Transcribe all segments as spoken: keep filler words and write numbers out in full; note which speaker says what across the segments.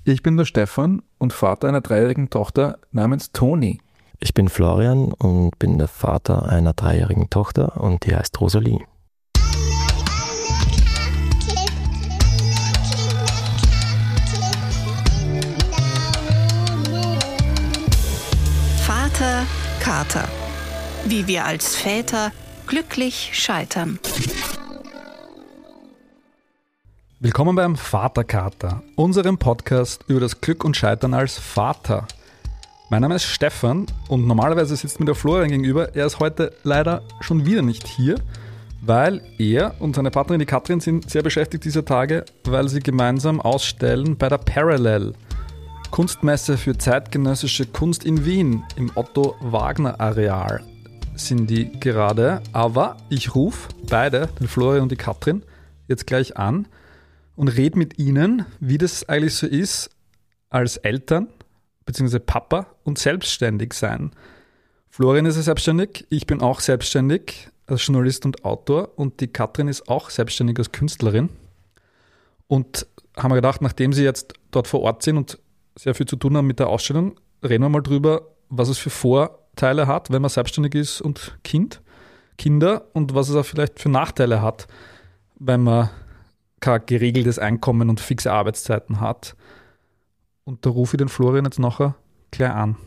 Speaker 1: Ich bin der Stefan und Vater einer dreijährigen Tochter namens Toni.
Speaker 2: Ich bin Florian und bin der Vater einer dreijährigen Tochter und die heißt Rosalie.
Speaker 3: Vater Kater. Wie wir als Väter glücklich scheitern.
Speaker 1: Willkommen beim Vater Kater, unserem Podcast über das Glück und Scheitern als Vater. Mein Name ist Stefan und normalerweise sitzt mir der Florian gegenüber. Er ist heute leider schon wieder nicht hier, weil er und seine Partnerin, die Katrin, sind sehr beschäftigt dieser Tage, weil sie gemeinsam ausstellen bei der Parallel, Kunstmesse für zeitgenössische Kunst in Wien, im Otto-Wagner-Areal sind die gerade. Aber ich rufe beide, den Florian und die Katrin, jetzt gleich an und rede mit ihnen, wie das eigentlich so ist, als Eltern bzw. Papa und selbstständig sein. Florian ist ja selbstständig, ich bin auch selbstständig als Journalist und Autor und die Katrin ist auch selbstständig als Künstlerin. Und haben wir gedacht, nachdem sie jetzt dort vor Ort sind und sehr viel zu tun haben mit der Ausstellung, reden wir mal drüber, was es für Vorteile hat, wenn man selbstständig ist und Kind, Kinder und was es auch vielleicht für Nachteile hat, wenn man kein geregeltes Einkommen und fixe Arbeitszeiten hat. Und da rufe ich den Florian jetzt nachher gleich an.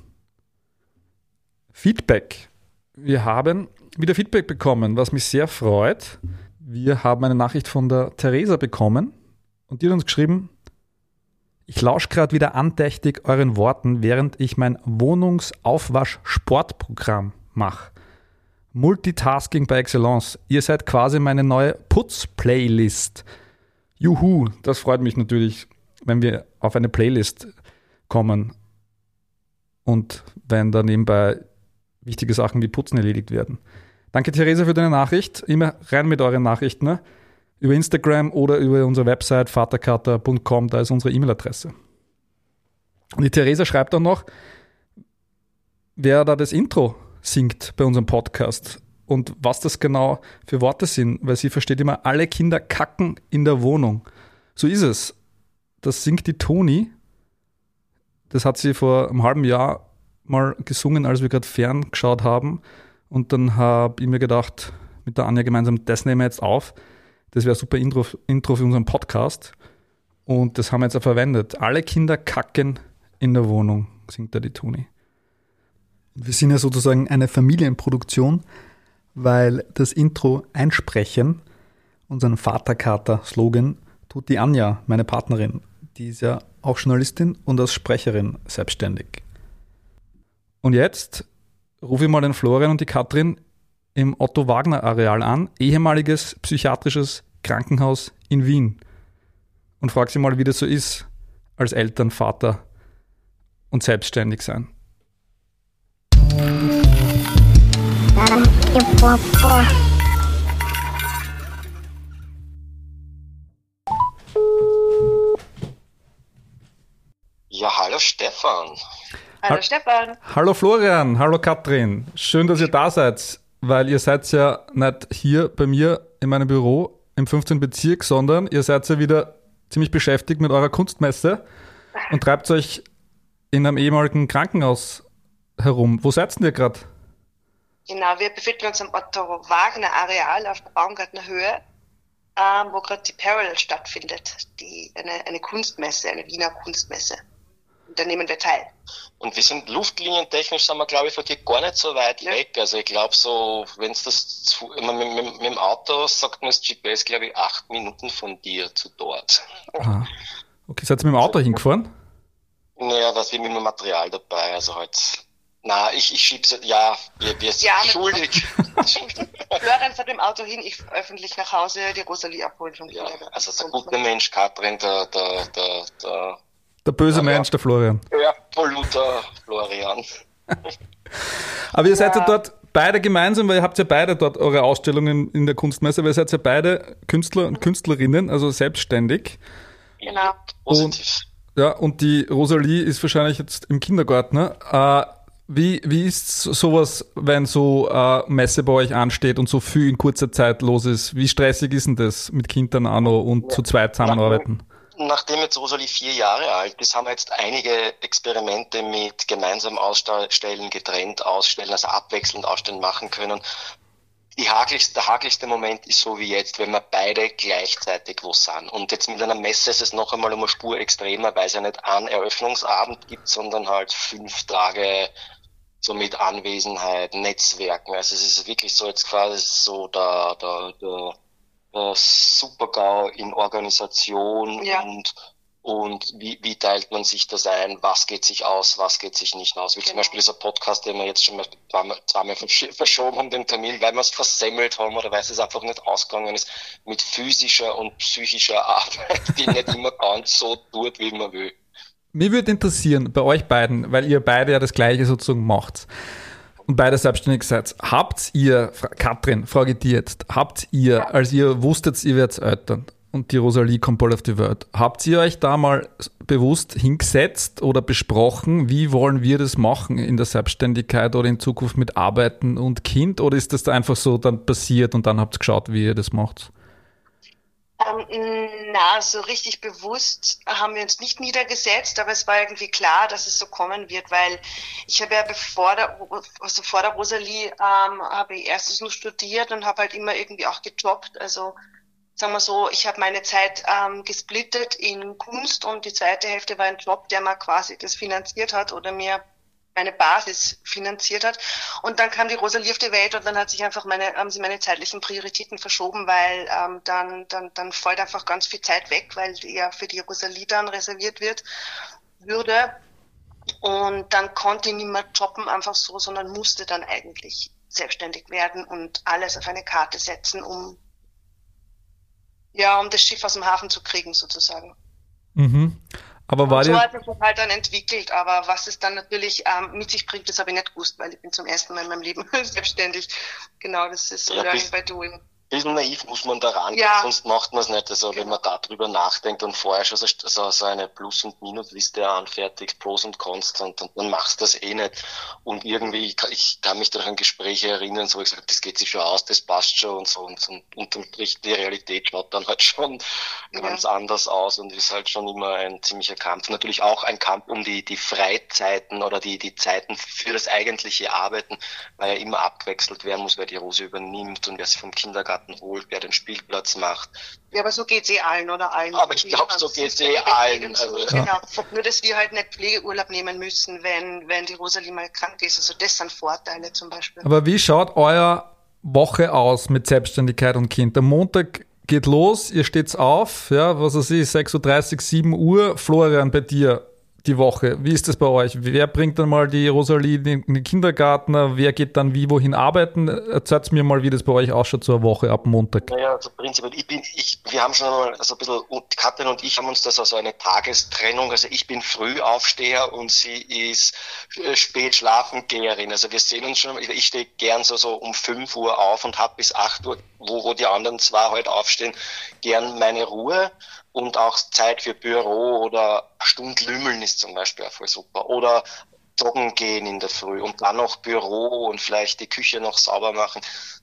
Speaker 1: Feedback. Wir haben wieder Feedback bekommen, was mich sehr freut. Wir haben eine Nachricht von der Theresa bekommen und die hat uns geschrieben: Ich lausche gerade wieder andächtig euren Worten, während ich mein Wohnungsaufwasch-Sportprogramm mache. Multitasking by excellence. Ihr seid quasi meine neue Putz-Playlist. Juhu, das freut mich natürlich, wenn wir auf eine Playlist kommen und wenn da nebenbei wichtige Sachen wie Putzen erledigt werden. Danke, Theresa, für deine Nachricht. Immer rein mit euren Nachrichten, ne? Über Instagram oder über unsere Website vaterkater punkt com, da ist unsere E-Mail-Adresse. Und die Theresa schreibt dann noch, wer da das Intro singt bei unserem Podcast und was das genau für Worte sind, weil sie versteht immer, alle Kinder kacken in der Wohnung. So ist es. Das singt die Toni. Das hat sie vor einem halben Jahr mal gesungen, als wir gerade ferngeschaut haben. Und dann habe ich mir gedacht, mit der Anja gemeinsam, das nehmen wir jetzt auf. Das wäre ein super Intro, Intro für unseren Podcast. Und das haben wir jetzt auch verwendet. Alle Kinder kacken in der Wohnung, singt da die Toni. Wir sind ja sozusagen eine Familienproduktion, weil das Intro einsprechen, unseren Vaterkater-Slogan, tut die Anja, meine Partnerin. Die ist ja auch Journalistin und als Sprecherin selbstständig. Und jetzt rufe ich mal den Florian und die Katrin im Otto-Wagner-Areal an, ehemaliges psychiatrisches Krankenhaus in Wien. Und frage sie mal, wie das so ist, als Eltern, Vater und selbstständig sein.
Speaker 4: Ja, hallo Stefan.
Speaker 5: Hallo
Speaker 1: Ha-
Speaker 5: Stefan.
Speaker 1: Hallo Florian, hallo Katrin. Schön, dass ihr da seid, weil ihr seid ja nicht hier bei mir in meinem Büro im fünfzehnten Bezirk, sondern ihr seid ja wieder ziemlich beschäftigt mit eurer Kunstmesse und treibt euch in einem ehemaligen Krankenhaus herum. Wo seid ihr gerade?
Speaker 5: Genau, wir befinden uns am Otto-Wagner-Areal auf der Baumgartner Höhe, ähm, wo gerade die Parallel stattfindet, die, eine, eine Kunstmesse, eine Wiener Kunstmesse. Und da nehmen wir teil.
Speaker 4: Und wir sind luftlinientechnisch, sind wir, glaube ich, von dir gar nicht so weit
Speaker 5: Ja.
Speaker 4: weg. Also ich glaube so, wenn es das zu, mit, mit, mit dem Auto sagt mir das G P S, glaube ich, acht Minuten von dir zu dort.
Speaker 1: Aha. Okay, seid ihr mit dem Auto hingefahren?
Speaker 4: Naja, was wir mit dem Material dabei, also halt. Na, ich, ich schieb's, ja, wir, wir sind
Speaker 5: Ja, mit-
Speaker 4: schuldig. Schuldig.
Speaker 5: Florian fährt mit dem Auto hin, ich öffentlich nach Hause die Rosalie abholen vom
Speaker 4: Ja,
Speaker 5: Kindergarten.
Speaker 4: also der gute Mensch, Katrin, der, der, der, der,
Speaker 1: Der böse
Speaker 4: Ja,
Speaker 1: Mensch,
Speaker 4: ja.
Speaker 1: der Florian.
Speaker 4: der absoluter Florian.
Speaker 1: Aber ihr seid ja dort beide gemeinsam, weil ihr habt ja beide dort eure Ausstellungen in der Kunstmesse, weil ihr seid ja beide Künstler und Künstlerinnen, also selbstständig.
Speaker 5: Genau.
Speaker 4: Positiv.
Speaker 1: Ja, und die Rosalie ist wahrscheinlich jetzt im Kindergarten. Ne? Äh, wie, wie ist sowas, wenn so äh, Messe bei euch ansteht und so viel in kurzer Zeit los ist? Wie stressig ist denn das mit Kindern auch noch und zu zweit zusammenarbeiten?
Speaker 4: nachdem jetzt Rosalie vier Jahre alt ist, haben wir jetzt einige Experimente mit gemeinsam ausstellen, getrennt ausstellen, also abwechselnd ausstellen machen können. Die hakeligste, der hakeligste Moment ist so wie jetzt, wenn wir beide gleichzeitig wo sind. Und jetzt mit einer Messe ist es noch einmal um eine Spur extremer, weil es ja nicht einen Eröffnungsabend gibt, sondern halt fünf Tage so mit Anwesenheit, Netzwerken. Also es ist wirklich so jetzt quasi so der, der, der, der Super-GAU in Organisation ja. und Und wie, wie teilt man sich das ein? Was geht sich aus? Was geht sich nicht aus? Wie genau. Zum Beispiel dieser Podcast, den wir jetzt schon mal zweimal, zweimal verschoben haben, den Termin, weil wir es versemmelt haben oder weil es einfach nicht ausgegangen ist, mit physischer und psychischer Arbeit, die nicht immer ganz so tut, wie man will.
Speaker 1: Mich würde interessieren, bei euch beiden, weil ihr beide ja das Gleiche sozusagen macht und beide selbstständig seid, habt ihr, Katrin, frage ich dir jetzt, habt ihr, ja. als ihr wusstet, ihr werdet Eltern, und die Rosalie kommt bald auf die Welt. Habt ihr euch da mal bewusst hingesetzt oder besprochen, wie wollen wir das machen in der Selbstständigkeit oder in Zukunft mit Arbeiten und Kind? Oder ist das da einfach so dann passiert und dann habt ihr geschaut, wie ihr das macht?
Speaker 5: Ähm, na, so richtig bewusst haben wir uns nicht niedergesetzt, aber es war irgendwie klar, dass es so kommen wird, weil ich habe ja bevor der, also vor der Rosalie ähm, habe ich erstes nur studiert und habe halt immer irgendwie auch gejobbt, also sagen wir so, ich habe meine Zeit ähm, gesplittet in Kunst und die zweite Hälfte war ein Job, der mir quasi das finanziert hat oder mir meine Basis finanziert hat. Und dann kam die Rosalie auf die Welt und dann hat sich einfach meine, haben sie meine zeitlichen Prioritäten verschoben, weil ähm, dann, dann, dann fällt einfach ganz viel Zeit weg, weil die ja für die Rosalie dann reserviert wird, würde. Und dann konnte ich nicht mehr jobben einfach so, sondern musste dann eigentlich selbstständig werden und alles auf eine Karte setzen, um Ja, um das Schiff aus dem Hafen zu kriegen, sozusagen.
Speaker 1: Mhm. Aber war
Speaker 5: und so
Speaker 1: dir...
Speaker 5: hat es sich halt dann entwickelt, aber was es dann natürlich ähm, mit sich bringt, das habe ich nicht gewusst, weil ich bin zum ersten Mal in meinem Leben selbstständig. Genau, das ist so
Speaker 4: ja,
Speaker 5: learning by doing.
Speaker 4: Ein bisschen naiv muss man da rangehen,
Speaker 5: ja.
Speaker 4: sonst macht man es nicht. Also
Speaker 5: genau.
Speaker 4: wenn man darüber nachdenkt und vorher schon so, so, so eine Plus- und Minus-Liste anfertigt, Pros und Cons, dann, dann, dann machst du das eh nicht. Und irgendwie, ich kann, ich kann mich da an Gespräche erinnern, so ich gesagt, das geht sich schon aus, das passt schon und so. Und, und unterm Strich, die Realität schaut dann halt schon ja. ganz anders aus und ist halt schon immer ein ziemlicher Kampf. Natürlich auch ein Kampf um die, die Freizeiten oder die, die Zeiten für das eigentliche Arbeiten, weil ja immer abgewechselt werden muss, wer die Rose übernimmt und wer sie vom Kindergarten holt, wer den Spielplatz macht.
Speaker 5: Ja, aber so geht's eh allen, oder allen.
Speaker 4: Aber ich glaube, so geht's eh allen.
Speaker 5: So,
Speaker 4: also,
Speaker 5: genau. Ja. Nur, dass wir halt nicht Pflegeurlaub nehmen müssen, wenn, wenn die Rosalie mal krank ist. Also das sind Vorteile zum Beispiel.
Speaker 1: Aber wie schaut euer Woche aus mit Selbstständigkeit und Kind? Am Montag geht los, ihr steht's auf, ja, was weiß ich, sechs Uhr dreißig, sieben Uhr. Florian, bei dir die Woche. Wie ist das bei euch? Wer bringt dann mal die Rosalie in den Kindergarten? Wer geht dann wie wohin arbeiten? Erzählt mir mal, wie das bei euch ausschaut, so eine Woche ab Montag.
Speaker 4: Naja, also prinzipiell, ich bin, ich, wir haben schon mal, also ein bisschen, Katrin und ich haben uns das also eine Tagestrennung, also ich bin Frühaufsteher und sie ist Spätschlafengeherin. Also wir sehen uns schon, ich stehe gern so, so um fünf Uhr auf und habe bis acht Uhr, wo, wo die anderen zwei halt aufstehen, gern meine Ruhe. Und auch Zeit für Büro oder eine Stunde lümmeln ist zum Beispiel auch voll super. Oder joggen gehen in der Früh und dann noch Büro und vielleicht die Küche noch sauber machen.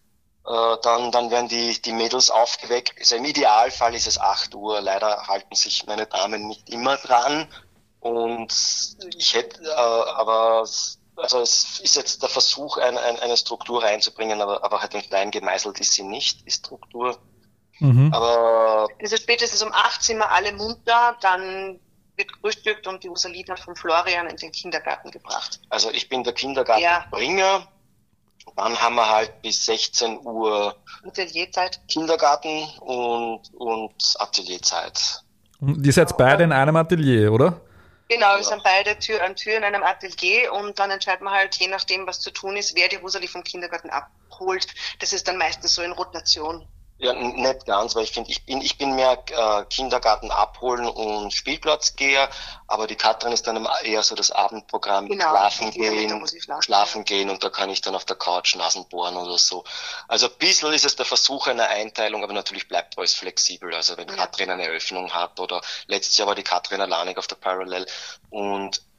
Speaker 4: Äh, dann, dann werden die, die Mädels aufgeweckt. Also im Idealfall ist es acht Uhr. Leider halten sich meine Damen nicht immer dran. Und ich hätte, äh, aber, also es ist jetzt der Versuch, ein, ein, eine Struktur reinzubringen, aber, aber halt in klein gemeißelt ist sie nicht, die Struktur. Mhm. Aber
Speaker 5: also spätestens um acht sind wir alle munter, dann wird gefrühstückt und die Rosalie dann von Florian in den Kindergarten gebracht.
Speaker 4: Also ich bin der Kindergartenbringer, ja. Dann haben wir halt bis sechzehn Uhr
Speaker 5: Atelierzeit,
Speaker 4: Kindergarten und, und Atelierzeit.
Speaker 1: Und ihr seid beide in einem Atelier, oder?
Speaker 5: Genau, wir
Speaker 4: ja.
Speaker 5: sind beide Tür an Tür in einem Atelier und dann entscheiden wir halt, je nachdem, was zu tun ist, wer die Rosalie vom Kindergarten abholt. Das ist dann meistens so in Rotation.
Speaker 4: Ja, nicht ganz, weil ich finde, ich bin, ich bin mehr äh, Kindergarten abholen und Spielplatzgeher, aber die Katrin ist dann eher so das Abendprogramm,
Speaker 5: genau,
Speaker 4: schlafen gehen,
Speaker 5: schlafen,
Speaker 4: schlafen
Speaker 5: ja.
Speaker 4: gehen und da kann ich dann auf der Couch Nasen bohren oder so. Also ein bisschen ist es der Versuch einer Einteilung, aber natürlich bleibt alles flexibel. Also wenn ja. Katrin eine Eröffnung hat oder letztes Jahr war die Katrin alleinig auf der Parallel und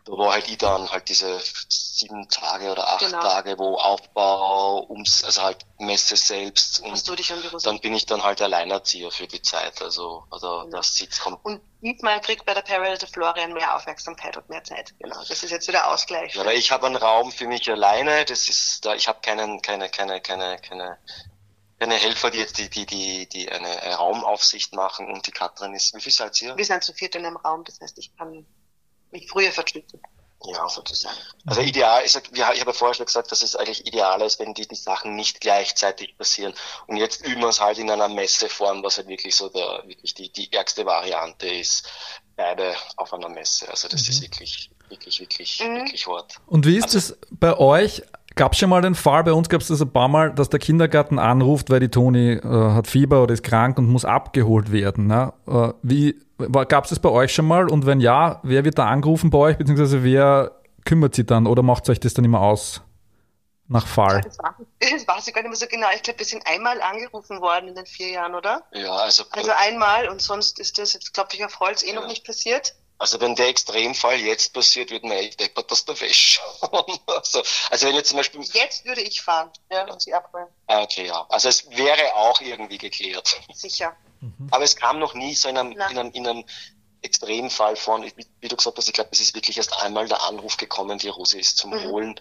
Speaker 4: da war halt ich dann halt diese sieben Tage oder acht
Speaker 5: Genau.
Speaker 4: Tage, wo Aufbau, ums, also halt Messe selbst
Speaker 5: Hast du
Speaker 4: und
Speaker 5: dich um die Rosé?
Speaker 4: dann bin ich dann halt Alleinerzieher für die Zeit, also, also das Sitz kommt.
Speaker 5: Und diesmal kriegt bei der Parallel der Florian mehr Aufmerksamkeit und mehr Zeit. Genau, das ist jetzt so der Ausgleich.
Speaker 4: Ja, weil ich habe einen Raum für mich alleine, das ist da, ich habe keinen, keine, keine, keine, keine, keine Helfer, die jetzt die, die, die, die eine, eine Raumaufsicht machen und die Katrin ist, wie viel seid ihr?
Speaker 5: Wir sind zu viert in einem Raum, das heißt, ich kann mich früher verstützen.
Speaker 4: Ja, sozusagen. Also ideal ist, ich habe ja vorher schon gesagt, dass es eigentlich ideal ist, wenn die, die Sachen nicht gleichzeitig passieren. Und jetzt üben wir es halt in einer Messeform, was halt wirklich so der, wirklich die, die ärgste Variante ist. Beide auf einer Messe. Also das mhm. ist wirklich, wirklich, wirklich, mhm. wirklich hart.
Speaker 1: Und wie ist
Speaker 4: also,
Speaker 1: das bei euch? Gab es schon mal den Fall, bei uns gab es das ein paar Mal, dass der Kindergarten anruft, weil die Toni äh, hat Fieber oder ist krank und muss abgeholt werden. Ne? Äh, wie gab es das bei euch schon mal? Und wenn ja, wer wird da angerufen bei euch, beziehungsweise wer kümmert sich dann oder macht euch das dann immer aus nach Fall?
Speaker 5: Das weiß ich gar nicht mehr so genau. Ich glaube, wir sind einmal angerufen worden in den vier Jahren, oder?
Speaker 4: Ja, also...
Speaker 5: Also einmal und sonst ist das, jetzt klopfe ich auf Holz, eh ja. noch nicht passiert.
Speaker 4: Also wenn der Extremfall jetzt passiert, wird mir echt deppert aus der Wäsche. also, also wenn jetzt zum Beispiel...
Speaker 5: Jetzt würde ich fahren, ja, und sie abholen.
Speaker 4: Okay, ja. Also es wäre auch irgendwie geklärt.
Speaker 5: Sicher.
Speaker 4: Mhm. Aber es kam noch nie so in einem, in einem, in einem Extremfall von, wie, wie du gesagt hast, ich glaube, es ist wirklich erst einmal der Anruf gekommen, die Rose ist zum mhm. Holen.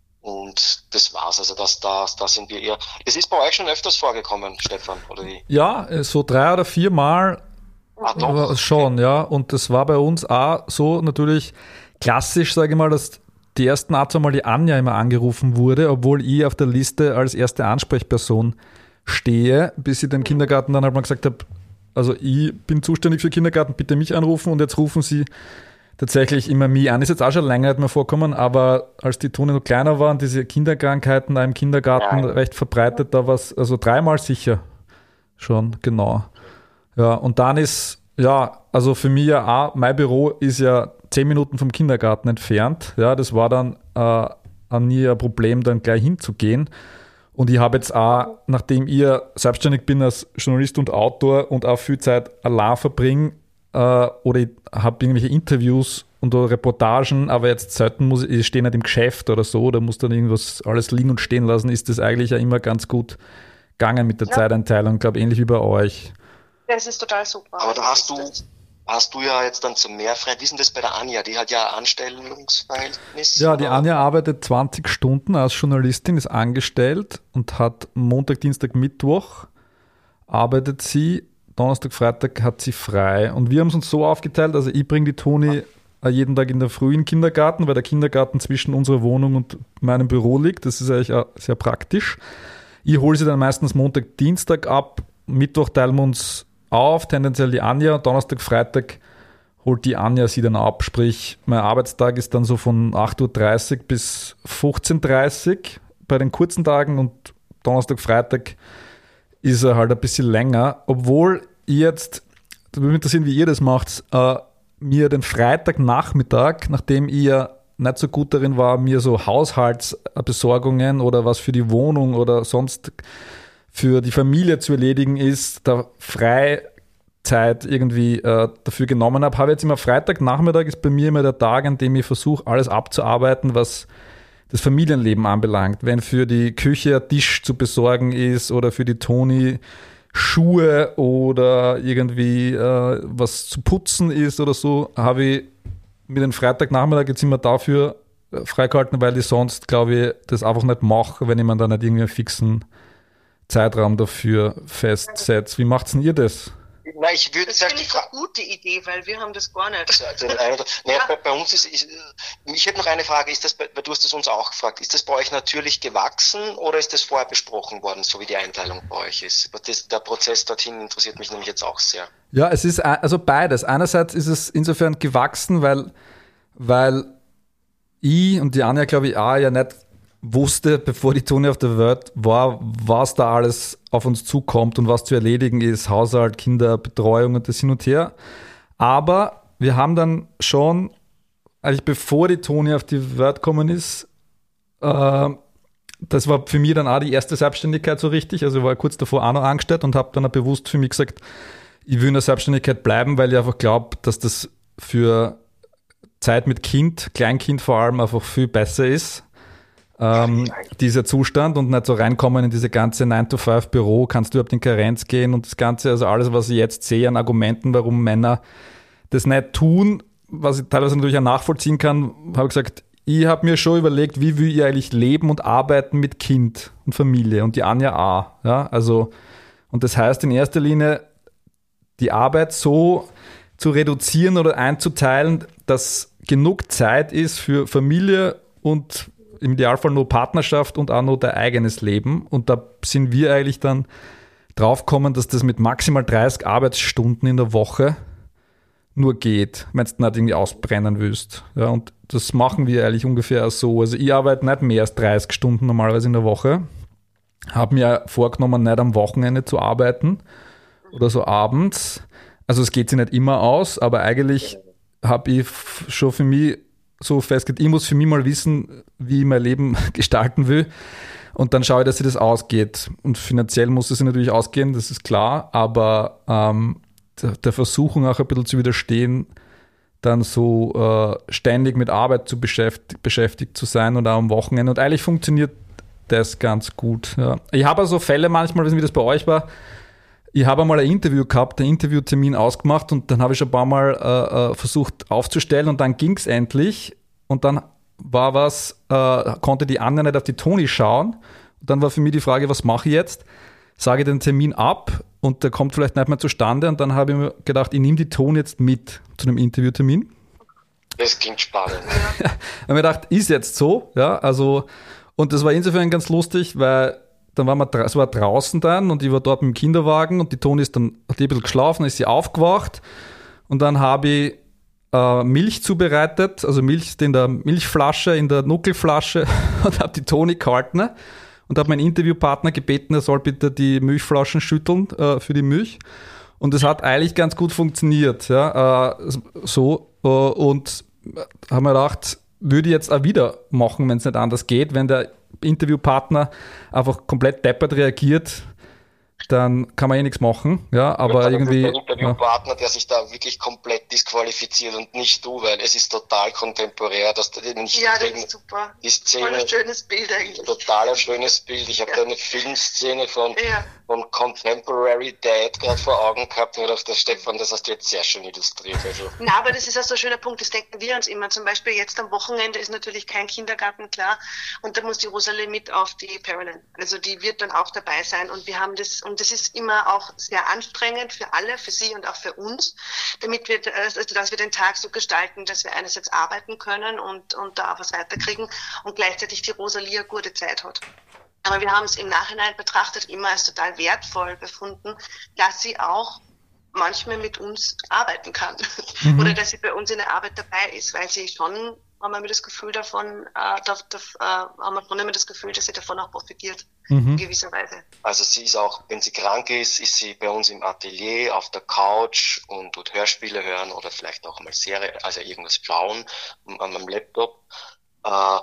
Speaker 4: Und das war's. Also das, das, da sind wir eher... Das ist bei euch schon öfters vorgekommen, Stefan, oder wie?
Speaker 1: Ja, so drei oder vier Mal
Speaker 4: Ah, doch.
Speaker 1: schon, ja. Und das war bei uns auch so natürlich klassisch, sage ich mal, dass die ersten auch einmal die Anja immer angerufen wurde, obwohl ich auf der Liste als erste Ansprechperson stehe, bis ich dem Kindergarten dann halt mal gesagt habe, also ich bin zuständig für Kindergarten, bitte mich anrufen und jetzt rufen sie tatsächlich immer mich an. Ist jetzt auch schon länger nicht mehr vorkommen, aber als die Toni noch kleiner waren, diese Kinderkrankheiten da im Kindergarten ja. recht verbreitet, da war es also dreimal sicher schon, genau. Ja, und dann ist, ja, also für mich ja auch, mein Büro ist ja zehn Minuten vom Kindergarten entfernt. Ja, das war dann äh, an mir ein Problem, dann gleich hinzugehen. Und ich habe jetzt auch, nachdem ich selbstständig bin als Journalist und Autor und auch viel Zeit allein verbringe, äh, oder ich habe irgendwelche Interviews und Reportagen, aber jetzt selten muss ich, ich stehe nicht im Geschäft oder so, da muss dann irgendwas alles liegen und stehen lassen, ist das eigentlich ja immer ganz gut gegangen mit der ja. Zeiteinteilung. Ich glaube, ähnlich wie bei euch.
Speaker 5: Das ist total super.
Speaker 4: Aber da hast du, hast du ja jetzt dann zum Mehrfreiheit. Wie ist denn das bei der Anja? Die hat ja Anstellungsverhältnis.
Speaker 1: Ja, die Anja arbeitet zwanzig Stunden als Journalistin, ist angestellt und hat Montag, Dienstag, Mittwoch arbeitet sie. Donnerstag, Freitag hat sie frei. Und wir haben es uns so aufgeteilt, also ich bringe die Toni jeden Tag in der Früh in den Kindergarten, weil der Kindergarten zwischen unserer Wohnung und meinem Büro liegt. Das ist eigentlich auch sehr praktisch. Ich hole sie dann meistens Montag, Dienstag ab. Mittwoch teilen wir uns auf, tendenziell die Anja. Donnerstag, Freitag holt die Anja sie dann ab. Sprich, mein Arbeitstag ist dann so von acht Uhr dreißig bis fünfzehn Uhr dreißig bei den kurzen Tagen und Donnerstag, Freitag ist er halt ein bisschen länger. Obwohl ich jetzt, da würde mich interessieren, wie ihr das macht, äh, mir den Freitagnachmittag, nachdem ich ja nicht so gut darin war, mir so Haushaltsbesorgungen oder was für die Wohnung oder sonst für die Familie zu erledigen ist, da Freizeit irgendwie äh, dafür genommen habe. Habe jetzt immer Freitagnachmittag ist bei mir immer der Tag, an dem ich versuche, alles abzuarbeiten, was das Familienleben anbelangt. Wenn für die Küche ein Tisch zu besorgen ist oder für die Toni Schuhe oder irgendwie äh, was zu putzen ist oder so, habe ich mir den Freitagnachmittag jetzt immer dafür freigehalten, weil ich sonst, glaube ich, das einfach nicht mache, wenn ich mir da nicht irgendwie einen fixen Zeitraum dafür festsetzt. Wie macht's denn ihr das?
Speaker 4: Na, ich würde
Speaker 5: das
Speaker 4: sagen,
Speaker 5: finde ich eine gute Idee, weil wir haben das gar nicht.
Speaker 4: Also, naja, bei, bei uns ist, ist ich hätte noch eine Frage, ist das, weil du hast es uns auch gefragt, ist das bei euch natürlich gewachsen oder ist das vorher besprochen worden, so wie die Einteilung bei euch ist? Das, der Prozess dorthin interessiert mich nämlich jetzt auch sehr.
Speaker 1: Ja, es ist also beides. Einerseits ist es insofern gewachsen, weil, weil ich und die Anja, glaube ich, auch ja nicht wusste, bevor die Toni auf der Welt war, was da alles auf uns zukommt und was zu erledigen ist, Haushalt, Kinder, Betreuung und das hin und her. Aber wir haben dann schon, eigentlich bevor die Toni auf die Welt gekommen ist, äh, das war für mich dann auch die erste Selbstständigkeit so richtig, also ich war kurz davor auch noch angestellt und habe dann auch bewusst für mich gesagt, ich will in der Selbstständigkeit bleiben, weil ich einfach glaube, dass das für Zeit mit Kind, Kleinkind vor allem, einfach viel besser ist. Ähm, dieser Zustand und nicht so reinkommen in diese ganze nine to five Büro, kannst du überhaupt in Karenz gehen und das Ganze, also alles, was ich jetzt sehe an Argumenten, warum Männer das nicht tun, was ich teilweise natürlich auch nachvollziehen kann, habe ich gesagt, ich habe mir schon überlegt, wie will ich eigentlich leben und arbeiten mit Kind und Familie und die Anja auch. Ja, also, und das heißt in erster Linie, die Arbeit so zu reduzieren oder einzuteilen, dass genug Zeit ist für Familie und im Idealfall nur Partnerschaft und auch nur dein eigenes Leben. Und da sind wir eigentlich dann draufgekommen, dass das mit maximal dreißig Arbeitsstunden in der Woche nur geht, wenn du nicht irgendwie ausbrennen willst. Ja, und das machen wir eigentlich ungefähr so. Also ich arbeite nicht mehr als dreißig Stunden normalerweise in der Woche. Habe mir vorgenommen, nicht am Wochenende zu arbeiten oder so abends. Also es geht sich nicht immer aus, aber eigentlich habe ich schon für mich so festgelegt, ich muss für mich mal wissen, wie ich mein Leben gestalten will. Und dann schaue ich, dass sich das ausgeht. Und finanziell muss es sich natürlich ausgehen, das ist klar, aber ähm, der, der Versuchung auch ein bisschen zu widerstehen, dann so äh, ständig mit Arbeit zu beschäftigt, beschäftigt zu sein und auch am Wochenende. Und eigentlich funktioniert das ganz gut. Ja. Ich habe also Fälle manchmal, wissen wie das bei euch war, ich habe einmal ein Interview gehabt, einen Interviewtermin ausgemacht und dann habe ich schon ein paar Mal äh, versucht aufzustellen und dann ging es endlich und dann war was, äh, konnte die Anja nicht auf die Toni schauen und dann war für mich die Frage, was mache ich jetzt? Sage ich den Termin ab und der kommt vielleicht nicht mehr zustande und dann habe ich mir gedacht, ich nehme die Toni jetzt mit zu einem Interviewtermin.
Speaker 4: Das klingt spannend.
Speaker 1: Ich habe mir gedacht, ist jetzt so, ja, also und das war insofern ganz lustig, weil dann waren wir, es war draußen dann und ich war dort mit dem Kinderwagen und die Toni ist dann, hat die ein bisschen geschlafen, dann ist sie aufgewacht und dann habe ich äh, Milch zubereitet, also Milch in der Milchflasche, in der Nuckelflasche und habe die Toni gehalten und habe meinen Interviewpartner gebeten, er soll bitte die Milchflaschen schütteln äh, für die Milch und es hat eigentlich ganz gut funktioniert, ja, äh, so äh, und haben wir gedacht, würde ich jetzt auch wieder machen, wenn es nicht anders geht, wenn der Interviewpartner einfach komplett deppert reagiert, dann kann man eh nichts machen. Ja, aber
Speaker 4: ja,
Speaker 1: irgendwie.
Speaker 4: Der Interviewpartner, der sich da wirklich komplett disqualifiziert und nicht du, weil es ist total kontemporär, dass du den nicht.
Speaker 5: Ja, das ist super.
Speaker 4: Die Szene,
Speaker 5: voll ein schönes Bild eigentlich.
Speaker 4: Total ein schönes Bild. Ich habe ja. da eine Filmszene von,
Speaker 5: ja.
Speaker 4: von Contemporary Dad gerade vor Augen gehabt und gedacht, Stefan, das hast du jetzt sehr schön illustriert. Also.
Speaker 5: Na, aber das ist auch so ein schöner Punkt, das denken wir uns immer. Zum Beispiel jetzt am Wochenende ist natürlich kein Kindergarten, klar, und da muss die Rosalie mit auf die Parallel. Also die wird dann auch dabei sein und wir haben das, und das ist immer auch sehr anstrengend für alle, für sie und auch für uns, damit wir, also dass wir den Tag so gestalten, dass wir einerseits arbeiten können und, und da auch was weiterkriegen und gleichzeitig die Rosalie eine gute Zeit hat. Aber wir haben es im Nachhinein betrachtet immer als total wertvoll befunden, dass sie auch manchmal mit uns arbeiten kann. Mhm. Oder dass sie bei uns in der Arbeit dabei ist, weil sie schon, haben wir das Gefühl davon, äh, da, da, äh, haben wir schon immer das Gefühl, dass sie davon auch profitiert, mhm. in gewisser Weise.
Speaker 4: Also sie ist auch, wenn sie krank ist, ist sie bei uns im Atelier, auf der Couch und tut Hörspiele hören oder vielleicht auch mal Serie, also irgendwas schauen an meinem Laptop. Äh,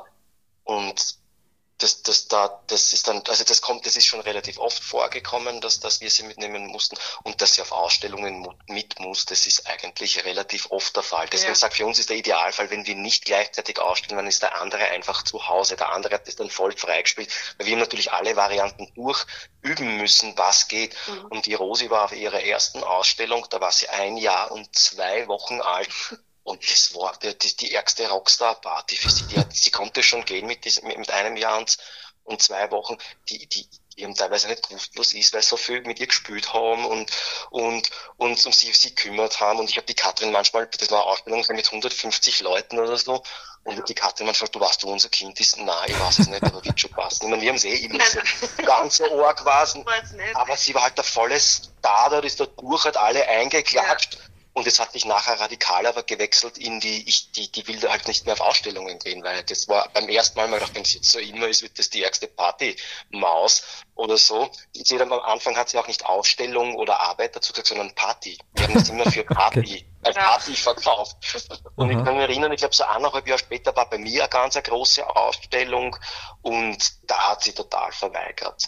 Speaker 4: und Das, das, da, das ist dann, also das kommt, das ist schon relativ oft vorgekommen, dass, dass wir sie mitnehmen mussten und dass sie auf Ausstellungen mit muss, das ist eigentlich relativ oft der Fall. Deswegen ja. sage ich, für uns ist der Idealfall, wenn wir nicht gleichzeitig ausstellen, dann ist der andere einfach zu Hause. Der andere hat das dann voll freigespielt, weil wir haben natürlich alle Varianten durchüben müssen, was geht. Mhm. Und die Rosi war auf ihrer ersten Ausstellung, da war sie ein Jahr und zwei Wochen alt. Und das war die, die, die ärgste Rockstar-Party für sie. Die hat, sie konnte schon gehen mit, diesem, mit einem Jahr und, und zwei Wochen. Die, die, die haben teilweise nicht gewusst, was ist, weil sie so viel mit ihr gespielt haben und, und, und um sie, sie kümmert haben. Und ich habe die Katrin manchmal, das war eine Ausstellung mit hundertfünfzig Leuten oder so. Und die Katrin manchmal, du weißt, wo unser Kind ist? Nein, ich weiß es nicht, aber wird schon passen. Ich meine, wir haben es eh immer so ganz so arg gewesen. Aber sie war halt der volle Star, da ist da durch, hat alle eingeklatscht. Ja. Und es hat sich nachher radikal aber gewechselt in die, ich, die, die will da halt nicht mehr auf Ausstellungen gehen, weil das war beim ersten Mal, mal gedacht, wenn es jetzt so immer ist, wird das die ärgste Party-Maus oder so. Ich sehe dann am Anfang hat sie auch nicht Ausstellung oder Arbeit dazu gesagt, sondern Party. Wir haben das immer für Party, okay. als Party verkauft. Und Aha. ich kann mich erinnern, ich glaube so eineinhalb Jahre später war bei mir eine ganz eine große Ausstellung und da hat sie total verweigert.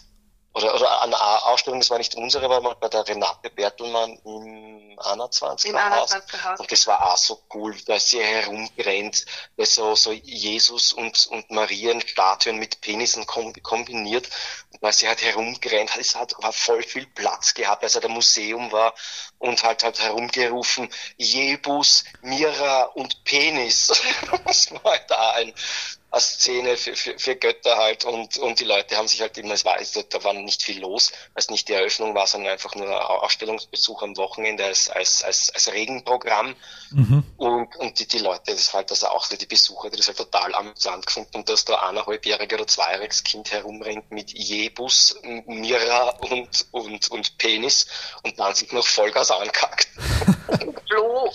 Speaker 4: oder, oder eine Ausstellung, das war nicht unsere, aber mal bei der Renate Bertelmann im einundzwanziger Haus. Haus. Und das war auch so cool, da sie herumgerannt, so, so Jesus und, und Marienstatuen mit Penissen kombiniert. Und weil sie halt herumgerannt hat, es hat war voll viel Platz gehabt, als er der Museum war und halt halt herumgerufen, Jebus, Mira und Penis. Das war halt da ein eine Szene für, für, für Götter halt und, und die Leute haben sich halt immer, es war, da war nicht viel los, weil es nicht die Eröffnung war, sondern einfach nur ein Ausstellungsbesuch am Wochenende als, als, als, als Regenprogramm. Mhm. Und, und die, die Leute, das war halt das auch so, die Besucher, die das halt total amüsant gefunden und dass da eineinhalbjährige oder zweijähriges Kind herumrennt mit Jebus, Mira und, und, und Penis und dann sich noch Vollgas ankackt. Flo.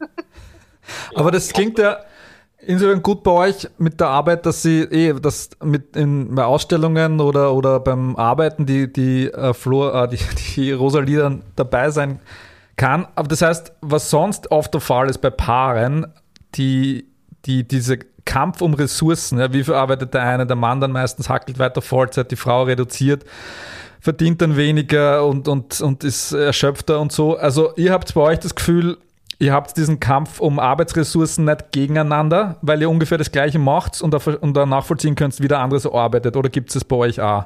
Speaker 1: Aber das klingt ja insofern gut bei euch mit der Arbeit, dass sie eh das mit in bei Ausstellungen oder oder beim Arbeiten die die äh, Flo, äh, die, die Rosalie dann dabei sein kann. Aber das heißt, was sonst oft der Fall ist bei Paaren, die die diese Kampf um Ressourcen, ja, wie viel arbeitet der eine, der Mann dann meistens hackelt weiter Vollzeit, die Frau reduziert, verdient dann weniger und und und ist erschöpfter und so. Also ihr habt bei euch das Gefühl, ihr habt diesen Kampf um Arbeitsressourcen nicht gegeneinander, weil ihr ungefähr das Gleiche macht und, und dann nachvollziehen könnt, wie der andere so arbeitet. Oder gibt es das bei euch auch?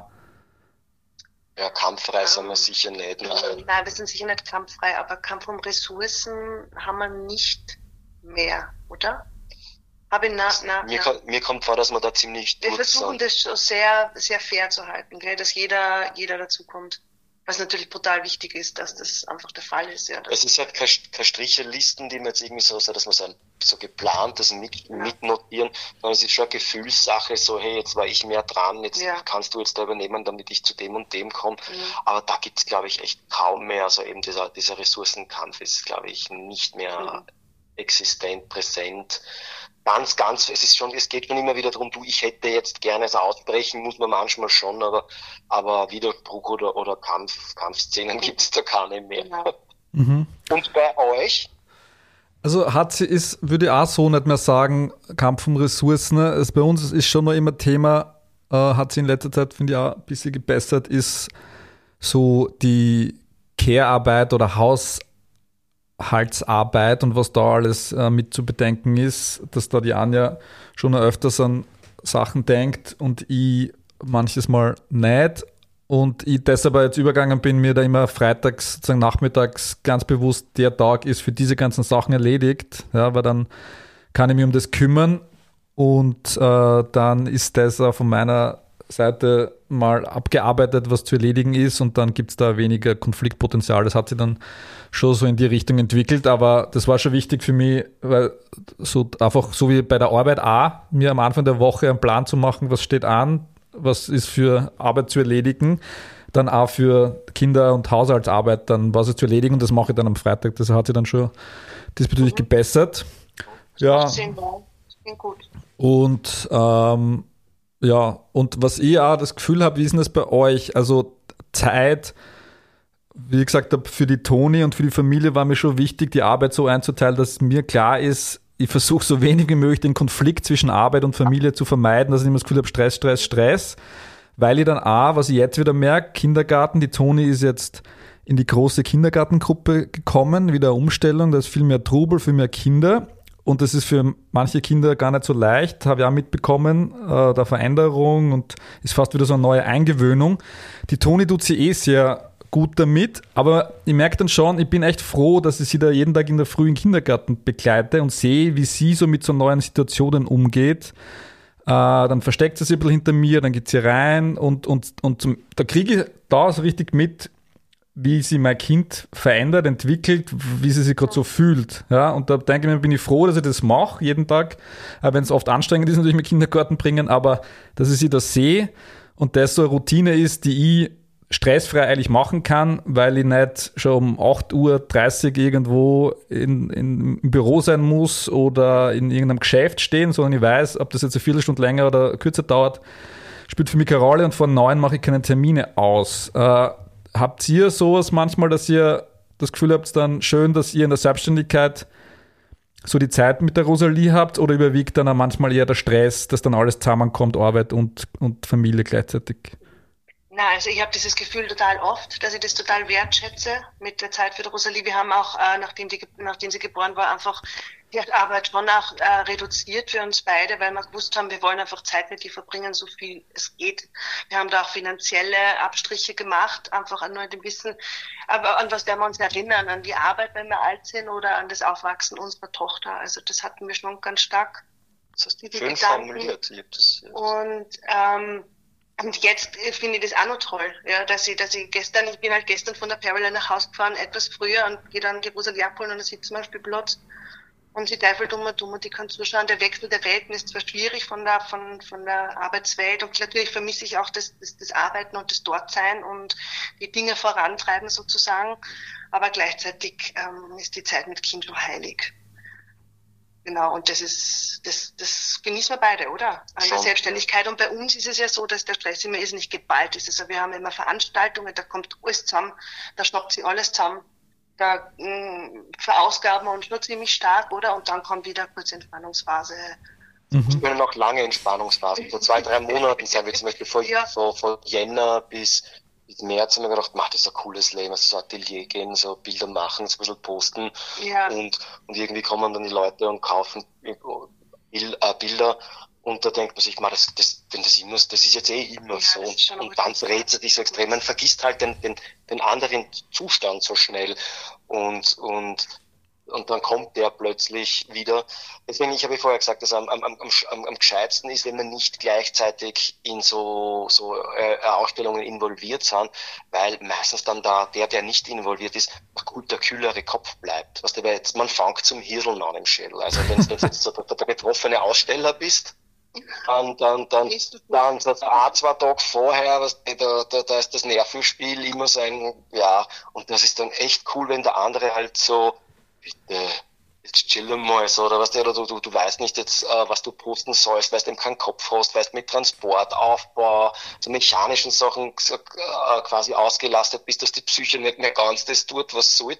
Speaker 4: Ja, kampffrei sind wir sicher nicht.
Speaker 5: Nein. Nein, wir sind sicher nicht kampffrei, aber Kampf um Ressourcen haben wir nicht mehr, oder? Habe ich nach, nach,
Speaker 4: mir, kommt, mir kommt vor, dass wir da ziemlich
Speaker 5: wir versuchen das schon sehr, sehr fair zu halten, gell? Dass jeder, jeder dazukommt. Was natürlich brutal wichtig ist, dass das einfach der Fall ist. Ja,
Speaker 4: es ist halt keine, keine Stricherlisten, die man jetzt irgendwie so, so dass man so, ein, so geplant das mit, ja. mitnotieren, sondern es ist schon eine Gefühlssache, so hey, jetzt war ich mehr dran, jetzt ja. kannst du jetzt da übernehmen, damit ich zu dem und dem komme. Mhm. Aber da gibt es, glaube ich, echt kaum mehr. Also eben dieser, dieser Ressourcenkampf ist, glaube ich, nicht mehr mhm. existent, präsent. Ganz, ganz, es ist schon, es geht schon immer wieder darum, du, ich hätte jetzt gerne es ausbrechen, muss man manchmal schon, aber, aber Widerspruch oder, oder Kampf, Kampfszenen mhm. gibt es da keine mehr.
Speaker 1: Mhm.
Speaker 4: Und bei euch?
Speaker 1: Also hat sie ist, würde ich auch so nicht mehr sagen, Kampf um Ressourcen. Es bei uns ist schon noch immer Thema, äh, hat sie in letzter Zeit, finde ich, auch ein bisschen gebessert, ist so die Care-Arbeit oder Haus Halsarbeit und was da alles äh, mit zu bedenken ist, dass da die Anja schon öfters an Sachen denkt und ich manches Mal nicht und ich deshalb jetzt übergegangen bin, mir da immer freitags, sozusagen nachmittags ganz bewusst der Tag ist für diese ganzen Sachen erledigt, ja, weil dann kann ich mich um das kümmern und äh, dann ist das auch von meiner Seite mal abgearbeitet, was zu erledigen ist und dann gibt es da weniger Konfliktpotenzial. Das hat sich dann schon so in die Richtung entwickelt, aber das war schon wichtig für mich, weil so einfach so wie bei der Arbeit auch, mir am Anfang der Woche einen Plan zu machen, was steht an, was ist für Arbeit zu erledigen, dann auch für Kinder- und Haushaltsarbeit dann was ist zu erledigen und das mache ich dann am Freitag. Das hat sich dann schon diesbezüglich mhm. gebessert. Ja.
Speaker 5: Gut.
Speaker 1: Und ähm, ja, und was ich auch das Gefühl habe, wie ist denn das bei euch? Also Zeit, wie gesagt, für die Toni und für die Familie war mir schon wichtig, die Arbeit so einzuteilen, dass mir klar ist, ich versuche so wenig wie möglich den Konflikt zwischen Arbeit und Familie zu vermeiden, dass ich immer das Gefühl habe, Stress, Stress, Stress, weil ich dann auch, was ich jetzt wieder merke, Kindergarten, die Toni ist jetzt in die große Kindergartengruppe gekommen, wieder Umstellung, da ist viel mehr Trubel, viel mehr Kinder. Und das ist für manche Kinder gar nicht so leicht, habe ich auch mitbekommen, äh, der Veränderung und ist fast wieder so eine neue Eingewöhnung. Die Toni tut sie eh sehr gut damit, aber ich merke dann schon, ich bin echt froh, dass ich sie da jeden Tag in der Früh im Kindergarten begleite und sehe, wie sie so mit so neuen Situationen umgeht. Äh, dann versteckt sie sich ein bisschen hinter mir, dann geht sie rein und, und, und zum, da kriege ich da so richtig mit, wie sie mein Kind verändert, entwickelt, wie sie sich gerade so fühlt. Ja, und da denke ich mir, bin ich froh, dass ich das mache, jeden Tag, wenn es oft anstrengend ist, natürlich mit Kindergarten bringen, aber dass ich sie da sehe und das so eine Routine ist, die ich stressfrei eigentlich machen kann, weil ich nicht schon um acht Uhr dreißig irgendwo in, in, im Büro sein muss oder in irgendeinem Geschäft stehen, sondern ich weiß, ob das jetzt eine Viertelstunde länger oder kürzer dauert, spielt für mich keine Rolle und vor neun mache ich keine Termine aus. Äh, Habt ihr sowas manchmal, dass ihr das Gefühl habt, dann schön, dass ihr in der Selbstständigkeit so die Zeit mit der Rosalie habt oder überwiegt dann auch manchmal eher der Stress, dass dann alles zusammenkommt, Arbeit und, und Familie gleichzeitig?
Speaker 5: Nein, Na, also ich habe dieses Gefühl total oft, dass ich das total wertschätze mit der Zeit für die Rosalie. Wir haben auch, äh, nachdem, die, nachdem sie geboren war, einfach die Arbeit schon auch äh, reduziert für uns beide, weil wir gewusst haben, wir wollen einfach Zeit mit ihr verbringen, so viel es geht. Wir haben da auch finanzielle Abstriche gemacht, einfach nur in dem Wissen, aber an was werden wir uns erinnern? An die Arbeit, wenn wir alt sind, oder an das Aufwachsen unserer Tochter? Also das hatten wir schon ganz stark.
Speaker 4: Das hast du schön formuliert. Ich hab das, ja.
Speaker 5: Und ähm, Und jetzt finde ich das auch noch toll, ja, dass ich, dass ich gestern, ich bin halt gestern von der Perle nach Hause gefahren, etwas früher, und gehe dann die Rosalie abholen und dann sitzen wir am Spielplatz und sie teifelt um und um und die kann zuschauen. Der Wechsel der Welten ist zwar schwierig von der, von, von der Arbeitswelt, und natürlich vermisse ich auch das, das, das Arbeiten und das Dortsein und die Dinge vorantreiben sozusagen, aber gleichzeitig ähm, ist die Zeit mit Kind schon heilig. Genau, und das ist, das, das genießen wir beide, oder? An der Selbstständigkeit. Und bei uns ist es ja so, dass der Stress immer ist nicht geballt ist. Also wir haben immer Veranstaltungen, da kommt alles zusammen, da schnappt sie alles zusammen, da mh, verausgaben wir uns nur ziemlich stark, oder? Und dann kommt wieder kurze Entspannungsphase.
Speaker 4: Mhm. Wir können auch lange Entspannungsphasen. Vor zwei, drei Monaten, sagen wir zum Beispiel von, ja. von, von Jänner bis Bis März haben wir gedacht, mach, das ist ein cooles Leben, also so Atelier gehen, so Bilder machen, so ein bisschen posten, ja. und, und irgendwie kommen dann die Leute und kaufen Bilder, und da denkt man sich, mach, das, das, wenn das immer, das ist jetzt eh immer ja, so, und, und dann dreht es sich so extrem, man vergisst halt den, den, den anderen Zustand so schnell, und, und, und dann kommt der plötzlich wieder. Deswegen, ich habe vorher gesagt, dass am, am, am, am, am gescheitsten ist, wenn man nicht gleichzeitig in so, so äh, Ausstellungen involviert sind, weil meistens dann da der, der nicht involviert ist, gut der kühlere Kopf bleibt. Was der jetzt, man fängt zum Hirseln an im Schädel. Also wenn du jetzt so der, der betroffene Aussteller bist, dann, dann, dann, dann so ein, zwei Tage vorher, was, da, da, da ist das Nervenspiel immer so ein, ja, und das ist dann echt cool, wenn der andere halt so, bitte, jetzt chillen mal so, oder was, oder du, du, du weißt nicht jetzt, äh, was du posten sollst, weißt du, keinen Kopf hast, weißt mit Transport, Aufbau, so mechanischen Sachen äh, quasi ausgelastet bist, dass die Psyche nicht mehr ganz das tut, was soll.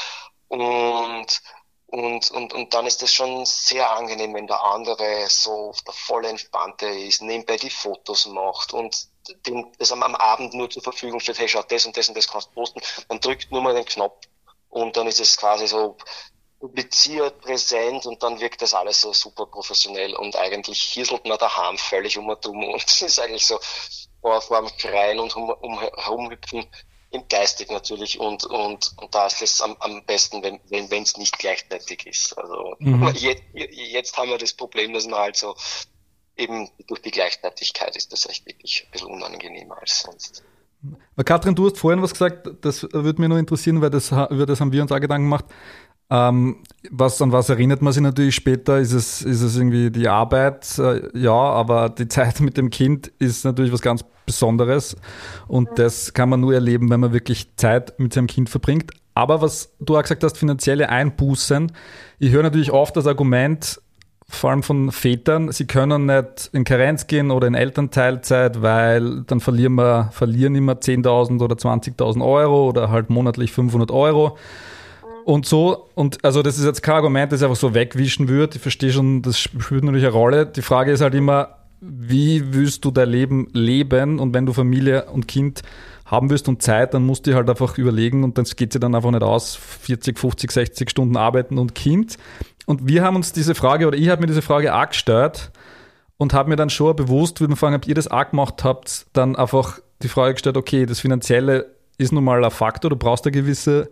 Speaker 4: Und, und, und, und dann ist das schon sehr angenehm, wenn der andere so der voll Entspannte ist, nebenbei die Fotos macht und dem, das am, am Abend nur zur Verfügung steht, hey, schau, das und das und das kannst du posten, man drückt nur mal den Knopf. Und dann ist es quasi so publiziert, präsent, und dann wirkt das alles so super professionell, und eigentlich hirselt man daheim völlig um und um, und es ist eigentlich so vor, vor dem Schreien und um, um, herumhüpfen, im geistig natürlich, und, und, und da ist es am, am besten, wenn wenn wenn es nicht gleichzeitig ist. Also mhm. jetzt, jetzt haben wir das Problem, dass man halt so eben durch die Gleichzeitigkeit ist das echt wirklich ein bisschen unangenehmer als sonst.
Speaker 1: Katrin, du hast vorhin was gesagt, das würde mich noch interessieren, weil das, über das haben wir uns auch Gedanken gemacht. Ähm, was, an was erinnert man sich natürlich später? Ist es, ist es irgendwie die Arbeit? Äh, ja, aber die Zeit mit dem Kind ist natürlich was ganz Besonderes, und das kann man nur erleben, wenn man wirklich Zeit mit seinem Kind verbringt. Aber was du auch gesagt hast, finanzielle Einbußen. Ich höre natürlich oft das Argument, vor allem von Vätern, sie können nicht in Karenz gehen oder in Elternteilzeit, weil dann verlieren wir, verlieren immer zehntausend oder zwanzigtausend Euro oder halt monatlich fünfhundert Euro. Und so, und also das ist jetzt kein Argument, das einfach so wegwischen würde. Ich verstehe schon, das spielt natürlich eine Rolle. Die Frage ist halt immer, wie willst du dein Leben leben? Und wenn du Familie und Kind haben willst und Zeit, dann musst du halt einfach überlegen, und dann geht es dir dann einfach nicht aus, vierzig, fünfzig, sechzig Stunden arbeiten und Kind. Und wir haben uns diese Frage, oder ich habe mir diese Frage auch gestellt und habe mir dann schon bewusst, wie wir fragen, habt ihr das auch gemacht habt, dann einfach die Frage gestellt, okay, das Finanzielle ist nun mal ein Faktor, du brauchst eine gewisse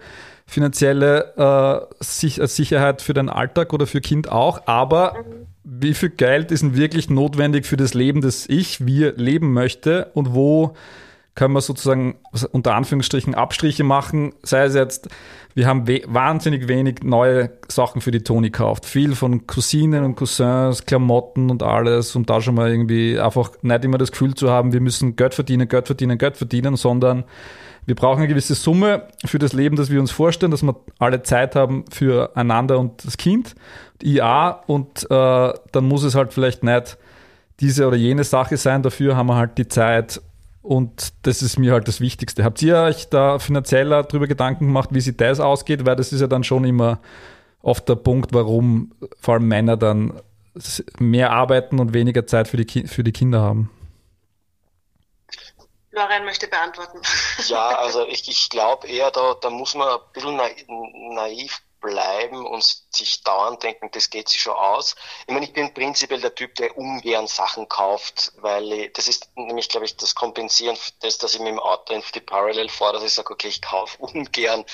Speaker 1: finanzielle äh, Sicherheit für deinen Alltag oder für Kind auch, aber wie viel Geld ist denn wirklich notwendig für das Leben, das ich, wir leben möchte, und wo können wir sozusagen unter Anführungsstrichen Abstriche machen, sei es jetzt, wir haben we- wahnsinnig wenig neue Sachen für die Toni gekauft, viel von Cousinen und Cousins, Klamotten und alles, um da schon mal irgendwie einfach nicht immer das Gefühl zu haben, wir müssen Geld verdienen, Geld verdienen, Geld verdienen, sondern wir brauchen eine gewisse Summe für das Leben, das wir uns vorstellen, dass wir alle Zeit haben füreinander und das Kind, I A, und äh, dann muss es halt vielleicht nicht diese oder jene Sache sein, dafür haben wir halt die Zeit. Und das ist mir halt das Wichtigste. Habt ihr euch da finanziell darüber Gedanken gemacht, wie sich das ausgeht? Weil das ist ja dann schon immer oft der Punkt, warum vor allem Männer dann mehr arbeiten und weniger Zeit für die, Ki- für die Kinder haben.
Speaker 5: Florian möchte beantworten.
Speaker 4: Ja, also ich, ich glaube eher, da, da muss man ein bisschen naiv bleiben und sich dauernd denken, das geht sich schon aus. Ich meine, ich bin prinzipiell der Typ, der ungern Sachen kauft, weil ich, das ist nämlich, glaube ich, das Kompensieren für das, dass ich mit dem Auto in die Parallel fahre, dass ich sage, okay, ich kaufe ungern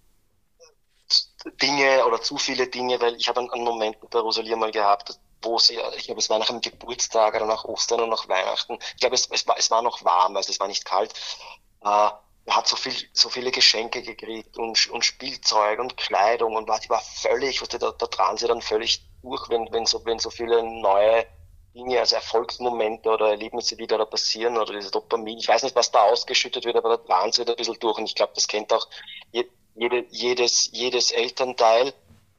Speaker 4: Dinge oder zu viele Dinge, weil ich habe einen, einen Moment mit der Rosalie mal gehabt, wo sie, ich glaube, es war nach einem Geburtstag oder nach Ostern und nach Weihnachten, ich glaube, es, es, war, es war noch warm, also es war nicht kalt, äh, er hat so viel, so viele Geschenke gekriegt und, und Spielzeug und Kleidung und war, die war völlig, was da, da dran sie dann völlig durch, wenn, wenn so, wenn so viele neue Dinge, also Erfolgsmomente oder Erlebnisse wieder da passieren oder diese Dopamin. Ich weiß nicht, was da ausgeschüttet wird, aber da dran sie da ein bisschen durch und ich glaube, das kennt auch jede, jedes, jedes Elternteil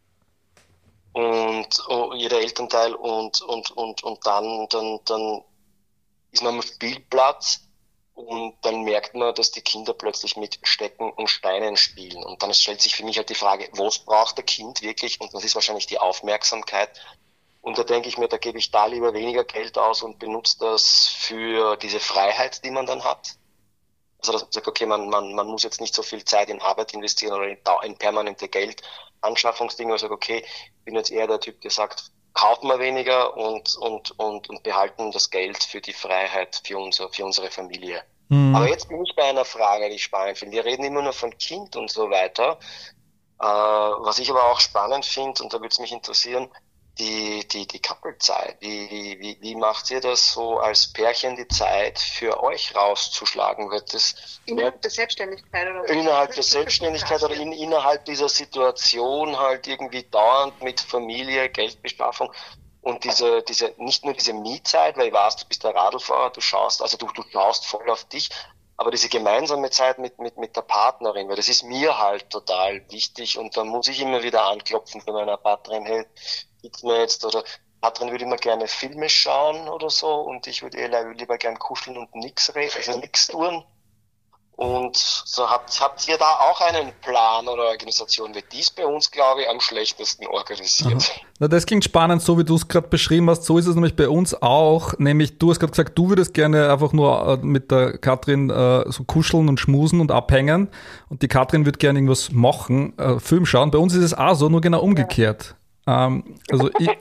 Speaker 4: und, oh, jeder Elternteil und, und, und, und dann, dann, dann ist man am Spielplatz. Und dann merkt man, dass die Kinder plötzlich mit Stecken und Steinen spielen. Und dann stellt sich für mich halt die Frage, was braucht der Kind wirklich? Und das ist wahrscheinlich die Aufmerksamkeit. Und da denke ich mir, da gebe ich da lieber weniger Geld aus und benutze das für diese Freiheit, die man dann hat. Also dass man sagt, okay, man, man, man muss jetzt nicht so viel Zeit in Arbeit investieren oder in, in permanente Geldanschaffungsdinge. Also okay, ich bin jetzt eher der Typ, der sagt, kaufen wir weniger und, und, und, und behalten das Geld für die Freiheit, für, unser, für unsere Familie. Mhm. Aber jetzt bin ich bei einer Frage, die ich spannend finde. Wir reden immer nur von Kind und so weiter. Äh, was ich aber auch spannend finde, und da würde es mich interessieren, die, die, die Couple-Zeit. Wie, wie, wie macht ihr das so als Pärchen, die Zeit für euch rauszuschlagen? Wird das
Speaker 5: innerhalb der Selbstständigkeit oder?
Speaker 4: Innerhalb der Selbstständigkeit oder in, innerhalb dieser Situation halt irgendwie dauernd mit Familie, Geldbeschaffung und diese, diese, nicht nur diese Me-Zeit, weil ich weiß, du bist der Radlfahrer, du schaust, also du, du schaust voll auf dich, aber diese gemeinsame Zeit mit, mit, mit der Partnerin, weil das ist mir halt total wichtig und da muss ich immer wieder anklopfen für meine Partnerin, hey, gibt's mir jetzt, oder Patrin würde immer gerne Filme schauen oder so und ich würde eher lieber gern kuscheln und nix reden, also nix tun. Und so habt, habt ihr da auch einen Plan oder Organisation? Wird dies bei uns, glaube ich, am schlechtesten organisiert.
Speaker 1: Na, das klingt spannend, so wie du es gerade beschrieben hast. So ist es nämlich bei uns auch. Nämlich, du hast gerade gesagt, du würdest gerne einfach nur mit der Katrin äh, so kuscheln und schmusen und abhängen. Und die Katrin würde gerne irgendwas machen, äh, Film schauen. Bei uns ist es auch so, nur genau umgekehrt. Ja. Ähm, also ich...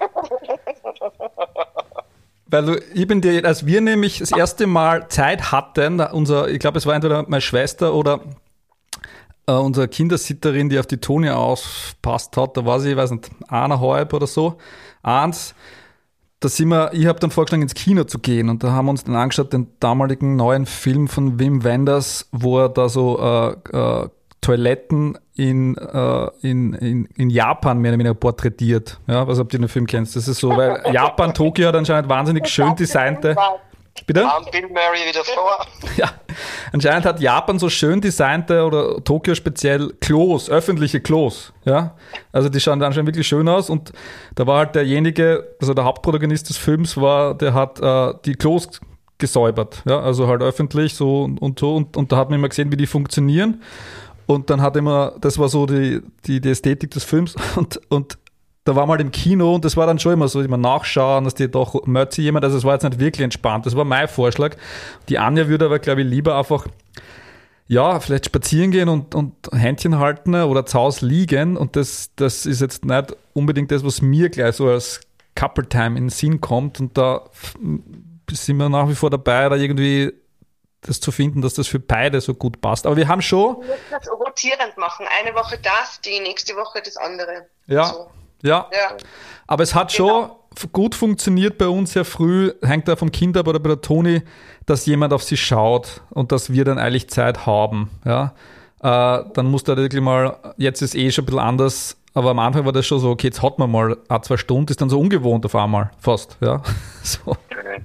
Speaker 1: Weil du, ich bin dir, als wir nämlich das erste Mal Zeit hatten, unser, ich glaube, es war entweder meine Schwester oder äh, unsere Kindersitterin, die auf die Toni aufpasst hat, da war sie, ich weiß nicht, eineinhalb oder so, eins, da sind wir, ich habe dann vorgeschlagen, ins Kino zu gehen und da haben wir uns dann angeschaut, den damaligen neuen Film von Wim Wenders, wo er da so äh, äh, Toiletten in, äh, in, in, in Japan mehr oder weniger porträtiert. Ja, was habt ihr den Film kennst? Das ist so, weil Japan, Tokio hat anscheinend wahnsinnig schön designte. Bitte?
Speaker 4: Kam Bill Murray wieder vor.
Speaker 1: Ja, anscheinend hat Japan so schön designte oder Tokio speziell Klos, öffentliche Klos. Ja, also die schauen anscheinend wirklich schön aus und da war halt derjenige, also der Hauptprotagonist des Films war, der hat äh, die Klos gesäubert. Ja, also halt öffentlich so und, und so und, und da hat man immer gesehen, wie die funktionieren. Und dann hat immer, das war so die, die, die Ästhetik des Films und, und da war mal im Kino und das war dann schon immer so, immer nachschauen, dass die doch Mötzi jemand, also es war jetzt nicht wirklich entspannt, das war mein Vorschlag. Die Anja würde aber, glaube ich, lieber einfach, ja, vielleicht spazieren gehen und, und Händchen halten oder zu Hause liegen und das, das ist jetzt nicht unbedingt das, was mir gleich so als Couple-Time in den Sinn kommt und da sind wir nach wie vor dabei, da irgendwie das zu finden, dass das für beide so gut passt. Aber wir haben schon...
Speaker 5: Wir müssen das rotierend machen. Eine Woche das, die nächste Woche das andere.
Speaker 1: Ja,
Speaker 5: so.
Speaker 1: ja. ja. Aber es hat genau. schon gut funktioniert bei uns sehr früh, hängt da vom Kind ab oder bei der Toni, dass jemand auf sie schaut und dass wir dann eigentlich Zeit haben. Ja. Äh, dann muss da wirklich mal, jetzt ist eh schon ein bisschen anders, aber am Anfang war das schon so, okay, jetzt hat man mal ein, zwei Stunden, ist dann so ungewohnt auf einmal, fast. Ja. So. Okay.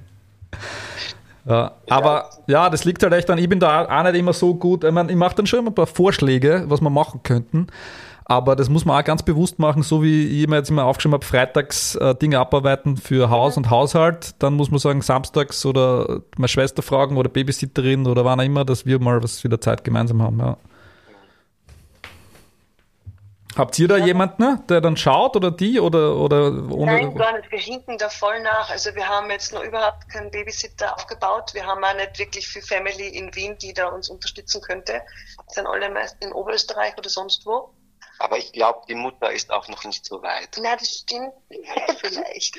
Speaker 1: Ja, aber ja, das liegt halt echt an, ich bin da auch nicht immer so gut, ich meine, ich mache dann schon immer ein paar Vorschläge, was wir machen könnten, aber das muss man auch ganz bewusst machen, so wie ich mir jetzt immer aufgeschrieben habe, freitags äh, Dinge abarbeiten für Haus und Haushalt, dann muss man sagen, samstags oder meine Schwester fragen oder Babysitterin oder wann auch immer, dass wir mal was wieder Zeit gemeinsam haben, ja. Habt ihr da
Speaker 5: Ja.
Speaker 1: jemanden, ne, der dann schaut oder die oder, oder ohne?
Speaker 5: Nein, gar nicht. Wir hinken da voll nach. Also wir haben jetzt noch überhaupt keinen Babysitter aufgebaut. Wir haben auch nicht wirklich viel Family in Wien, die da uns unterstützen könnte. Die sind alle meist in Oberösterreich oder sonst wo.
Speaker 4: Aber ich glaube, die Mutter ist auch noch nicht so weit.
Speaker 5: Na, das stimmt. Vielleicht.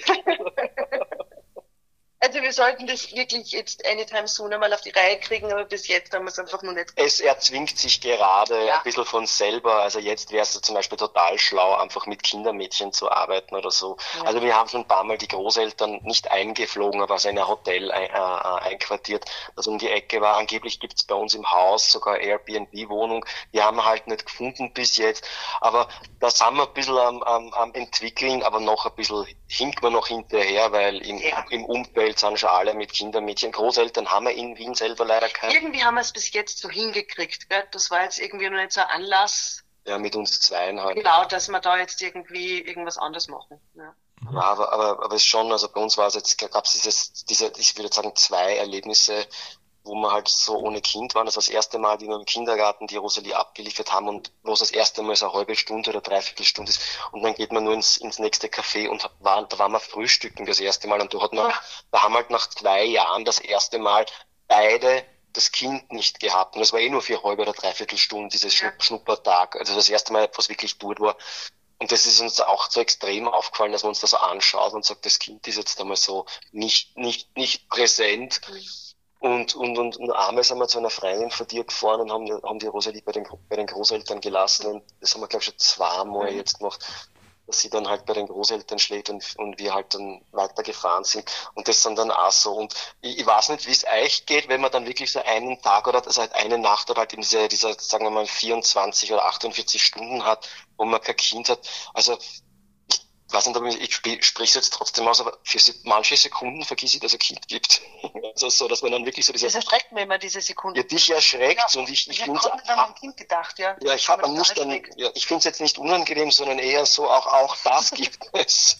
Speaker 5: Also wir sollten das wirklich jetzt anytime soon einmal auf die Reihe kriegen, aber bis jetzt haben wir es einfach noch nicht.
Speaker 4: Es erzwingt sich gerade
Speaker 5: Ja.
Speaker 4: ein bisschen von selber. Also jetzt wäre es zum Beispiel total schlau, einfach mit Kindermädchen zu arbeiten oder so.
Speaker 5: Ja.
Speaker 4: Also wir haben schon ein paar Mal die Großeltern nicht eingeflogen, aber aus einem Hotel ein, äh, einquartiert, das um die Ecke war. Angeblich gibt es bei uns im Haus sogar Airbnb-Wohnung. Die haben wir halt nicht gefunden bis jetzt. Aber da sind wir ein bisschen am, am, am entwickeln, aber noch ein bisschen hinkt man noch hinterher, weil im,
Speaker 5: Ja.
Speaker 4: im Umfeld sind schon alle mit Kindermädchen. Großeltern haben wir in Wien selber leider keine.
Speaker 5: Irgendwie haben wir es bis jetzt so hingekriegt. Gell? Das war jetzt irgendwie noch nicht so ein Anlass,
Speaker 4: Ja, mit uns zweien halt.
Speaker 5: genau, dass wir da jetzt irgendwie irgendwas anderes machen. Ja.
Speaker 4: Ja, aber, aber, aber es ist schon, also bei uns war es jetzt, gab es dieses, diese, ich würde sagen, zwei Erlebnisse, wo wir halt so ohne Kind waren. Das war das erste Mal, wie wir im Kindergarten die Rosalie abgeliefert haben und wo es das erste Mal so eine halbe Stunde oder dreiviertel Stunde ist. Und dann geht man nur ins, ins nächste Café und war, da waren wir frühstücken das erste Mal und da hat man, da haben halt nach zwei Jahren das erste Mal beide das Kind nicht gehabt. Und das war eh nur für eine halbe oder dreiviertel Stunde, dieses
Speaker 5: Ja.
Speaker 4: Schnupp- Schnuppertag. Also das erste Mal, was wirklich dort war. Und das ist uns auch so extrem aufgefallen, dass man uns das so anschaut und sagt, das Kind ist jetzt einmal so nicht, nicht, nicht präsent. Und, und, und, und einmal sind wir zu einer Freundin von dir gefahren und haben, haben die Rosalie bei den, bei den Großeltern gelassen. Und das haben wir, glaube ich, schon zweimal
Speaker 5: Mhm.
Speaker 4: jetzt gemacht, dass sie dann halt bei den Großeltern schläft und, und wir halt dann weitergefahren sind. Und das sind dann auch so. Und ich, ich weiß nicht, wie es euch geht, wenn man dann wirklich so einen Tag oder also halt eine Nacht oder halt eben diese, dieser, sagen wir mal, vierundzwanzig oder achtundvierzig Stunden hat, wo man kein Kind hat. Also, ich weiß nicht, ob ich, ich spreche es jetzt trotzdem aus, aber für se- manche Sekunden vergesse ich, dass es ein Kind gibt. Also so, dass man dann wirklich so diese,
Speaker 5: Das erschreckt mich immer, diese Sekunde.
Speaker 4: ja, dich erschreckt und ich, ich
Speaker 5: Ich
Speaker 4: finde
Speaker 5: habe gerade an ein Kind gedacht, ja.
Speaker 4: ja, ich habe
Speaker 5: Aber
Speaker 4: man muss
Speaker 5: das
Speaker 4: dann,
Speaker 5: erschreckt.
Speaker 4: ja, ich finde es jetzt nicht unangenehm, sondern eher so, auch, auch das gibt es.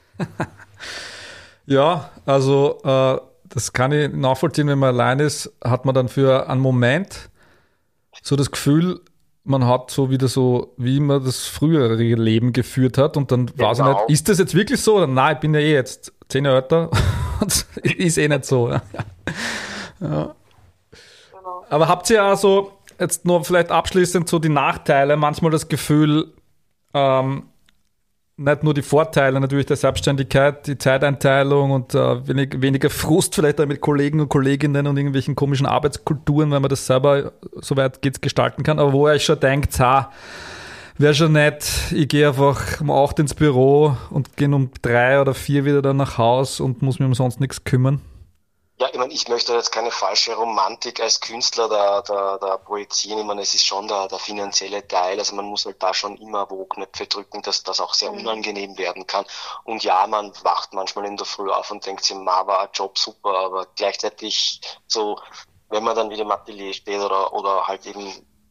Speaker 1: Ja, also äh, das kann ich nachvollziehen, wenn man allein ist, hat man dann für einen Moment so das Gefühl, man hat so wieder so, wie man das frühere Leben geführt hat und dann weiß ich
Speaker 4: Genau.
Speaker 1: nicht, ist das jetzt wirklich so oder nein, ich bin ja eh jetzt zehn Jahre älter und ist eh nicht so. Ja. Ja.
Speaker 5: Genau.
Speaker 1: Aber habt ihr also jetzt nur vielleicht abschließend so die Nachteile, manchmal das Gefühl, ähm, nicht nur die Vorteile natürlich der Selbstständigkeit, die Zeiteinteilung und äh, wenig, weniger Frust vielleicht auch mit Kollegen und Kolleginnen und irgendwelchen komischen Arbeitskulturen, wenn man das selber, soweit geht's, gestalten kann, aber wo ihr euch schon denkt, ha, wäre schon nett, ich gehe einfach um acht ins Büro und gehe um drei oder vier wieder dann nach Haus und muss mich um sonst nichts kümmern.
Speaker 4: Ja, ich meine, ich möchte jetzt keine falsche Romantik als Künstler da, da, da projizieren. Ich meine, es ist schon der, der finanzielle Teil. Also man muss halt da schon immer Wo-Knöpfe drücken, dass das auch sehr unangenehm werden kann. Und ja, man wacht manchmal in der Früh auf und denkt sich, ma, war ein Job super, aber gleichzeitig so, wenn man dann wieder im Atelier steht oder, oder halt eben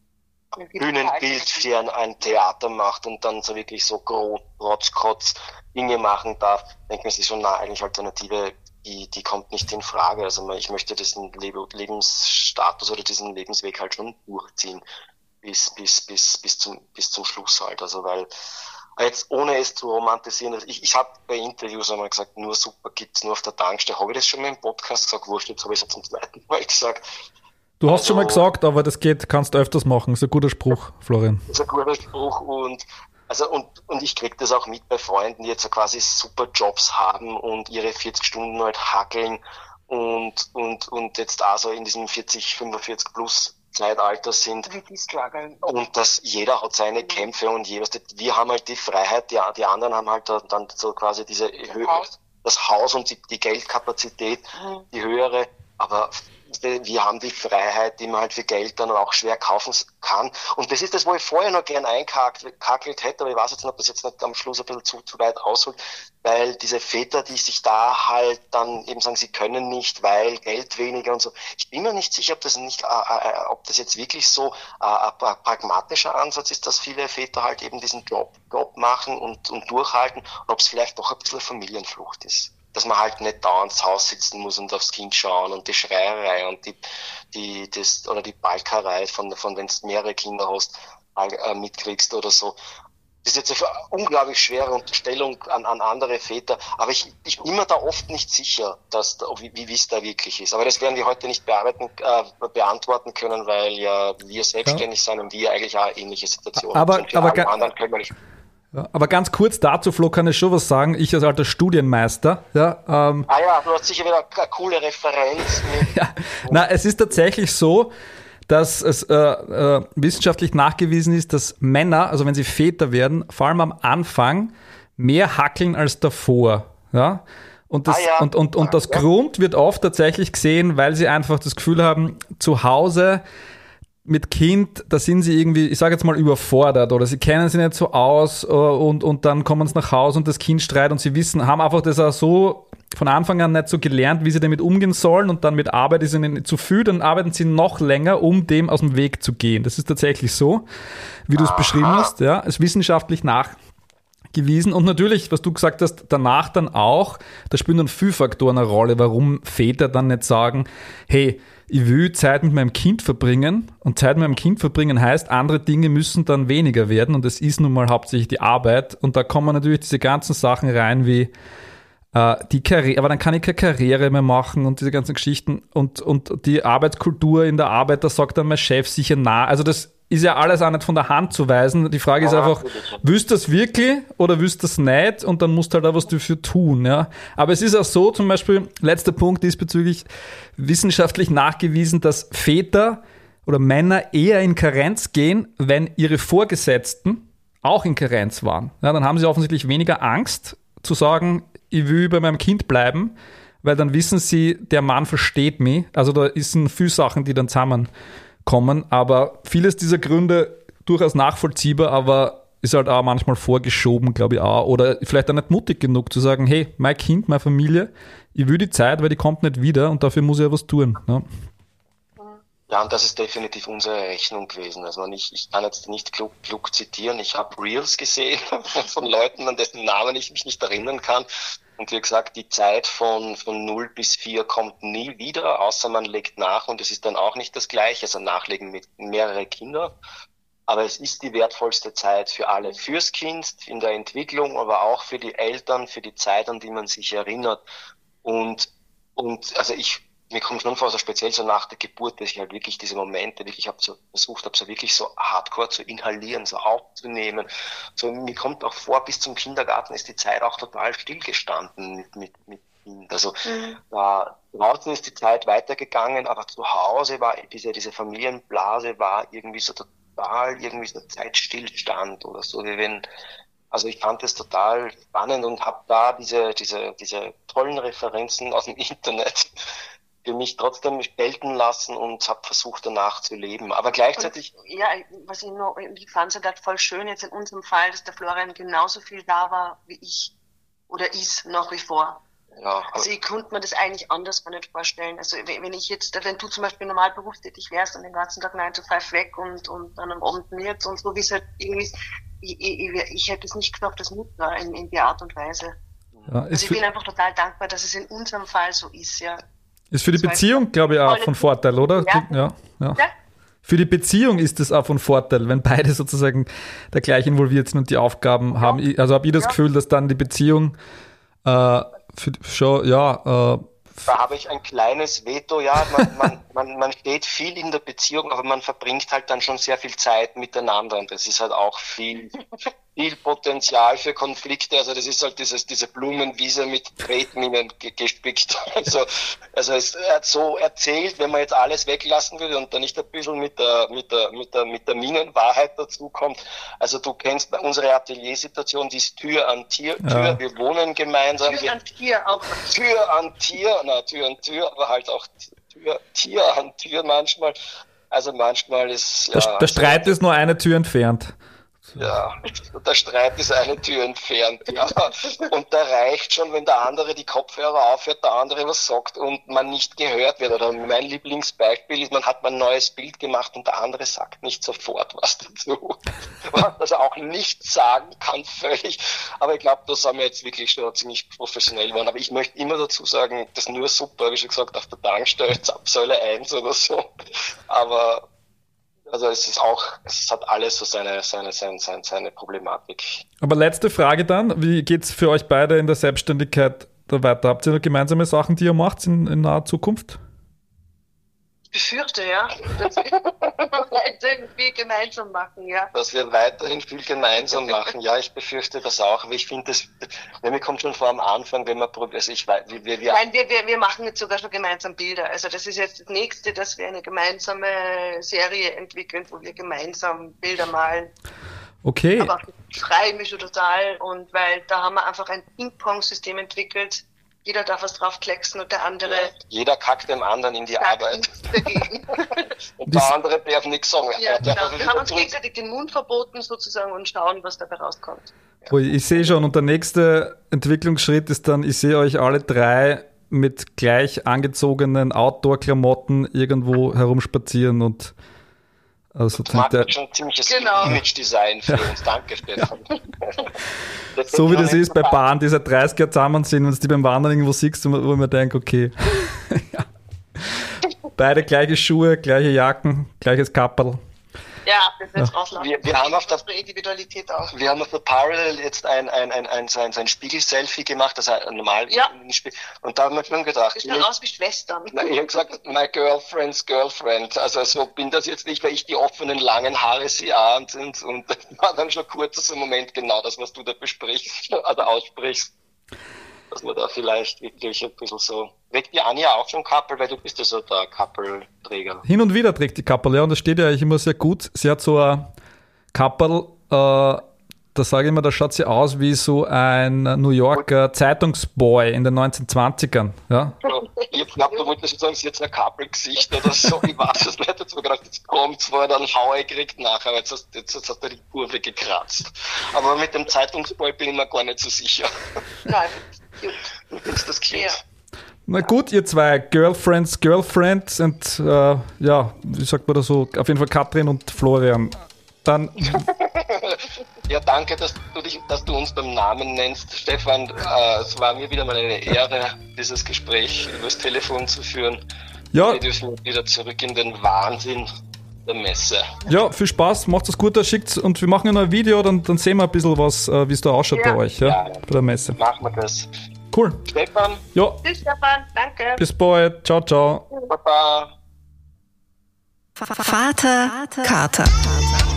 Speaker 4: Bühnenbild für ein, ein Theater macht und dann so wirklich so groß, rotzkrotz Dinge machen darf, denkt man sich schon, na, eigentlich Alternative, die, die kommt nicht in Frage. Also ich möchte diesen Le- Lebensstatus oder diesen Lebensweg halt schon durchziehen bis, bis, bis, bis zum, bis zum Schluss halt. Also weil, jetzt ohne es zu romantisieren, also ich, ich habe bei Interviews einmal gesagt, nur super gibt's nur auf der Tankstelle. Habe ich das schon mal im Podcast gesagt? Wurscht, jetzt habe ich es zum zweiten Mal gesagt.
Speaker 1: Du hast
Speaker 4: Also-
Speaker 1: schon mal gesagt, aber das geht, kannst du öfters machen. Ist ein guter Spruch, Florian.
Speaker 4: Das ist ein guter Spruch und also und, und ich kriege das auch mit bei Freunden, die jetzt quasi super Jobs haben und ihre vierzig Stunden halt hackeln und, und, und jetzt also in diesem vierzig, fünfundvierzig plus Zeitalter sind.
Speaker 5: Wie die strugglen.
Speaker 4: Und dass jeder hat seine Kämpfe und jeweils, wir haben halt die Freiheit, die, die anderen haben halt dann so quasi diese Höhe,
Speaker 5: Haus.
Speaker 4: das Haus und die, die Geldkapazität,
Speaker 5: Mhm.
Speaker 4: die höhere, aber wir haben die Freiheit, die man halt für Geld dann auch schwer kaufen kann. Und das ist das, wo ich vorher noch gern einkakelt hätte, aber ich weiß jetzt nicht, ob das jetzt nicht am Schluss ein bisschen zu, zu weit ausholt, weil diese Väter, die sich da halt dann eben sagen, sie können nicht, weil Geld weniger und so. Ich bin mir nicht sicher, ob das nicht, äh, äh, ob das jetzt wirklich so äh, ein pragmatischer Ansatz ist, dass viele Väter halt eben diesen Job, Job machen und, und durchhalten, und ob es vielleicht doch ein bisschen eine Familienflucht ist. Dass man halt nicht dauernd zu Hause sitzen muss und aufs Kind schauen und die Schreierei und die, die, das, oder die Balkerei von, von wenn du mehrere Kinder hast, äh, mitkriegst oder so. das ist jetzt eine unglaublich schwere Unterstellung an, an andere Väter, aber ich, ich bin mir da oft nicht sicher, dass, wie, wie es da wirklich ist. Aber das werden wir heute nicht bearbeiten, äh, beantworten können, weil ja wir selbstständig ja. sind und wir eigentlich auch ähnliche Situationen
Speaker 1: aber,
Speaker 4: sind.
Speaker 1: Aber,
Speaker 4: ga- anderen können wir nicht.
Speaker 1: Ja, aber ganz kurz dazu, Flo, kann ich schon was sagen. Ich als alter Studienmeister. Ja, ähm,
Speaker 4: ah ja, du hast sicher wieder eine coole Referenz.
Speaker 1: ja, na, es ist tatsächlich so, dass es äh, äh, wissenschaftlich nachgewiesen ist, dass Männer, also wenn sie Väter werden, vor allem am Anfang mehr hackeln als davor. Ja? Und das, ah, ja. und, und, und das ja. Grund wird oft tatsächlich gesehen, weil sie einfach das Gefühl haben, zu Hause mit Kind, da sind sie irgendwie, ich sage jetzt mal, überfordert oder sie kennen sich nicht so aus und, und dann kommen sie nach Hause und das Kind schreit und sie wissen, haben einfach das auch so von Anfang an nicht so gelernt, wie sie damit umgehen sollen und dann mit Arbeit ist ihnen zu viel, dann arbeiten sie noch länger, um dem aus dem Weg zu gehen. Das ist tatsächlich so, wie du es beschrieben hast, ja, ist wissenschaftlich nachgewiesen und natürlich, was du gesagt hast, danach dann auch, da spielen dann viele Faktoren eine Rolle, warum Väter dann nicht sagen, hey, ich will Zeit mit meinem Kind verbringen und Zeit mit meinem Kind verbringen heißt, andere Dinge müssen dann weniger werden und das ist nun mal hauptsächlich die Arbeit und da kommen natürlich diese ganzen Sachen rein wie äh, die Karriere, aber dann kann ich keine Karriere mehr machen und diese ganzen Geschichten und, und die Arbeitskultur in der Arbeit, da sagt dann mein Chef sicher na, also das ist ja alles auch nicht von der Hand zu weisen. Die Frage ist einfach, willst du das wirklich oder willst du das nicht? Und dann musst du halt auch was dafür tun. Ja. Aber es ist auch so, zum Beispiel, letzter Punkt diesbezüglich, wissenschaftlich nachgewiesen, dass Väter oder Männer eher in Karenz gehen, wenn ihre Vorgesetzten auch in Karenz waren. Ja, dann haben sie offensichtlich weniger Angst zu sagen, ich will bei meinem Kind bleiben, weil dann wissen sie, der Mann versteht mich. Also da sind viele Sachen, die dann zusammen kommen, aber vieles dieser Gründe durchaus nachvollziehbar, aber ist halt auch manchmal vorgeschoben, glaube ich auch, oder vielleicht auch nicht mutig genug zu sagen, hey, mein Kind, meine Familie, ich will die Zeit, weil die kommt nicht wieder und dafür muss ich ja was tun. Ne?
Speaker 4: Ja, und das ist definitiv unsere Rechnung gewesen. Also ich, ich kann jetzt nicht klug, klug zitieren, ich habe Reels gesehen von Leuten, an dessen Namen ich mich nicht erinnern kann. Und wie gesagt, die Zeit von, von null bis vier kommt nie wieder, außer man legt nach und es ist dann auch nicht das Gleiche, also nachlegen mit mehrere Kinder. Aber es ist die wertvollste Zeit für alle, fürs Kind, in der Entwicklung, aber auch für die Eltern, für die Zeit, an die man sich erinnert. Und, und, also ich, mir kommt schon vor, so speziell so nach der Geburt, dass ich halt wirklich diese Momente wirklich habe so versucht habe, so wirklich so hardcore zu inhalieren, so aufzunehmen. So, mir kommt auch vor, bis zum Kindergarten ist die Zeit auch total stillgestanden mit, mit, mit Kind. Also, mhm. da draußen ist die Zeit weitergegangen, aber zu Hause war diese, diese Familienblase war irgendwie so total, irgendwie so Zeitstillstand oder so, wie wenn, also ich fand das total spannend und habe da diese, diese, diese tollen Referenzen aus dem Internet für mich trotzdem gelten lassen und habe versucht, danach zu leben. Aber gleichzeitig...
Speaker 5: Und, ja, was ich noch, ich fand es halt voll schön jetzt in unserem Fall, dass der Florian genauso viel da war wie ich oder ist nach wie vor. Ja, also ich konnte mir das eigentlich anders gar nicht vorstellen. Also wenn ich jetzt, wenn du zum Beispiel normal berufstätig wärst und den ganzen Tag neun to five weg und, und dann am Abend mit und so, wie es halt irgendwie ist, ich, ich, ich hätte es nicht geschafft, das Mutter in, in der Art und Weise. Ja, also ich bin einfach total dankbar, dass es in unserem Fall so ist, ja.
Speaker 1: Ist für die Beziehung, glaube ich, auch von Vorteil, oder?
Speaker 5: Ja.
Speaker 1: Ja, ja. ja. Für die Beziehung ist es auch von Vorteil, wenn beide sozusagen da gleich involviert sind und die Aufgaben ja. haben. Also habe ich das ja. Gefühl, dass dann die Beziehung äh, für, schon, ja... Äh,
Speaker 4: da habe ich ein kleines Veto, ja, man, man, man, man steht viel in der Beziehung, aber man verbringt halt dann schon sehr viel Zeit miteinander und das ist halt auch viel... viel Potenzial für Konflikte, also das ist halt dieses, diese Blumenwiese mit Tretminen ge- gespickt. Also, also es er hat so erzählt, wenn man jetzt alles weglassen würde und dann nicht ein bisschen mit der, mit der, mit der, mit der Minenwahrheit dazukommt. Also du kennst unsere Ateliersituation, die ist Tür an Tür, Tür, ja. Wir wohnen gemeinsam.
Speaker 5: Tür an Tür auch.
Speaker 4: Tür an Tür, na, Tür an Tür, aber halt auch Tür, Tier an Tür manchmal. Also manchmal ist,
Speaker 1: ja. Der, der Streit also, ist nur eine Tür entfernt.
Speaker 4: Ja, der Streit ist eine Tür entfernt, ja. Und da reicht schon, wenn der andere die Kopfhörer aufhört, der andere was sagt und man nicht gehört wird. Oder mein Lieblingsbeispiel ist, man hat mal ein neues Bild gemacht und der andere sagt nicht sofort was dazu. Also auch nichts sagen kann völlig. Aber ich glaube, da sind wir jetzt wirklich schon ziemlich professionell geworden. Aber ich möchte immer dazu sagen, das ist nur super, wie schon gesagt, auf der Tankstelle, Zapfsäule eins oder so. Aber Also es ist auch, es hat alles so seine, seine, seine, seine, seine Problematik.
Speaker 1: Aber letzte Frage dann, wie geht's für euch beide in der Selbstständigkeit da weiter? Habt ihr noch gemeinsame Sachen, die ihr macht in, in naher Zukunft?
Speaker 5: Ich befürchte, ja, dass wir weiter irgendwie gemeinsam machen, ja.
Speaker 4: Dass wir weiterhin viel gemeinsam machen. Ja, ich befürchte das auch. Aber ich finde, das, mir kommt schon vor am Anfang, wenn man probiert, also ich weiß, wir, wir,
Speaker 5: Nein, wir, wir, wir machen jetzt sogar schon gemeinsam Bilder. Also das ist jetzt das Nächste, dass wir eine gemeinsame Serie entwickeln, wo wir gemeinsam Bilder malen.
Speaker 1: Okay.
Speaker 5: Aber ich freue mich schon total, und weil da haben wir einfach ein Ping-Pong-System entwickelt. Jeder darf was draufklecksen und der andere...
Speaker 4: Jeder kackt dem anderen in die Arbeit.
Speaker 5: Dagegen.
Speaker 4: Und der andere darf nichts sagen.
Speaker 5: Ja, genau. Wir haben uns gegenseitig den Mund verboten sozusagen und schauen, was dabei rauskommt.
Speaker 1: Oh, ich sehe schon, und der nächste Entwicklungsschritt ist dann, ich sehe euch alle drei mit gleich angezogenen Outdoor-Klamotten irgendwo herumspazieren und also
Speaker 4: das macht schon ein ziemliches
Speaker 5: genau.
Speaker 4: Image-Design für uns. Danke, Stefan.
Speaker 1: So wie das ist bei Paaren, die seit dreißig Jahren zusammen sind, wenn du die beim Wandern irgendwo siehst, wo man denkt, okay. Ja. Beide gleiche Schuhe, gleiche Jacken, gleiches Kapperl.
Speaker 5: Ja, das wird jetzt rauslassen.
Speaker 4: Wir, wir haben auf der
Speaker 5: Individualität auch.
Speaker 4: Wir haben auf der Parallel jetzt ein, ein, ein, ein, so ein, so ein Spiegel-Selfie gemacht, das heißt normal.
Speaker 5: Ja.
Speaker 4: Und da haben wir schon gedacht.
Speaker 5: Wir schauen aus wie Schwestern.
Speaker 4: Na, ich habe gesagt, my girlfriend's girlfriend. Also so bin das jetzt nicht, weil ich die offenen, langen Haare sehe und, und, und das war dann schon kurz so ein Moment genau das, was du da besprichst, also aussprichst. Dass man da vielleicht wirklich ein bisschen so... Trägt die Anja auch schon Kappel, weil du bist ja so der Kappelträger.
Speaker 1: Hin und wieder trägt die Kappel, ja, und das steht ja eigentlich immer sehr gut. Sie hat so ein Kappel, äh, da sage ich immer, da schaut sie aus wie so ein New Yorker Zeitungsboy in den neunzehnhundertzwanzigern. Ja?
Speaker 4: Ich glaube, du wolltest jetzt sagen, sie hat ein Kappelgesicht oder so. Ich weiß es nicht. Jetzt habe ich gedacht, jetzt kommt es, wo er dann Haue kriegt nachher. Jetzt hast, jetzt, jetzt hast du die Kurve gekratzt. Aber mit dem Zeitungsboy bin ich mir gar nicht so sicher.
Speaker 5: Nein.
Speaker 4: Du findest das cute.
Speaker 5: Ja.
Speaker 1: Na gut, ihr zwei Girlfriends, Girlfriends und äh, ja, wie sagt man da so, auf jeden Fall Katrin und Florian. Dann...
Speaker 4: Ja, danke, dass du, dich, dass du uns beim Namen nennst. Stefan, äh, es war mir wieder mal eine Ehre, dieses Gespräch übers Telefon zu führen.
Speaker 1: Ja.
Speaker 4: Wir dürfen wieder zurück in den Wahnsinn der Messe.
Speaker 1: Ja, viel Spaß, macht es gut, schickt und wir machen ja noch ein Video, dann, dann sehen wir ein bisschen was, äh, wie es da ausschaut
Speaker 5: ja.
Speaker 1: bei euch, ja,
Speaker 4: ja,
Speaker 1: bei der Messe.
Speaker 4: Machen wir das.
Speaker 1: Cool.
Speaker 4: Stefan.
Speaker 1: Ja.
Speaker 5: Tschüss, Stefan. Danke.
Speaker 1: Bis bald. Ciao, ciao.
Speaker 4: Baba.
Speaker 3: Vater Kater.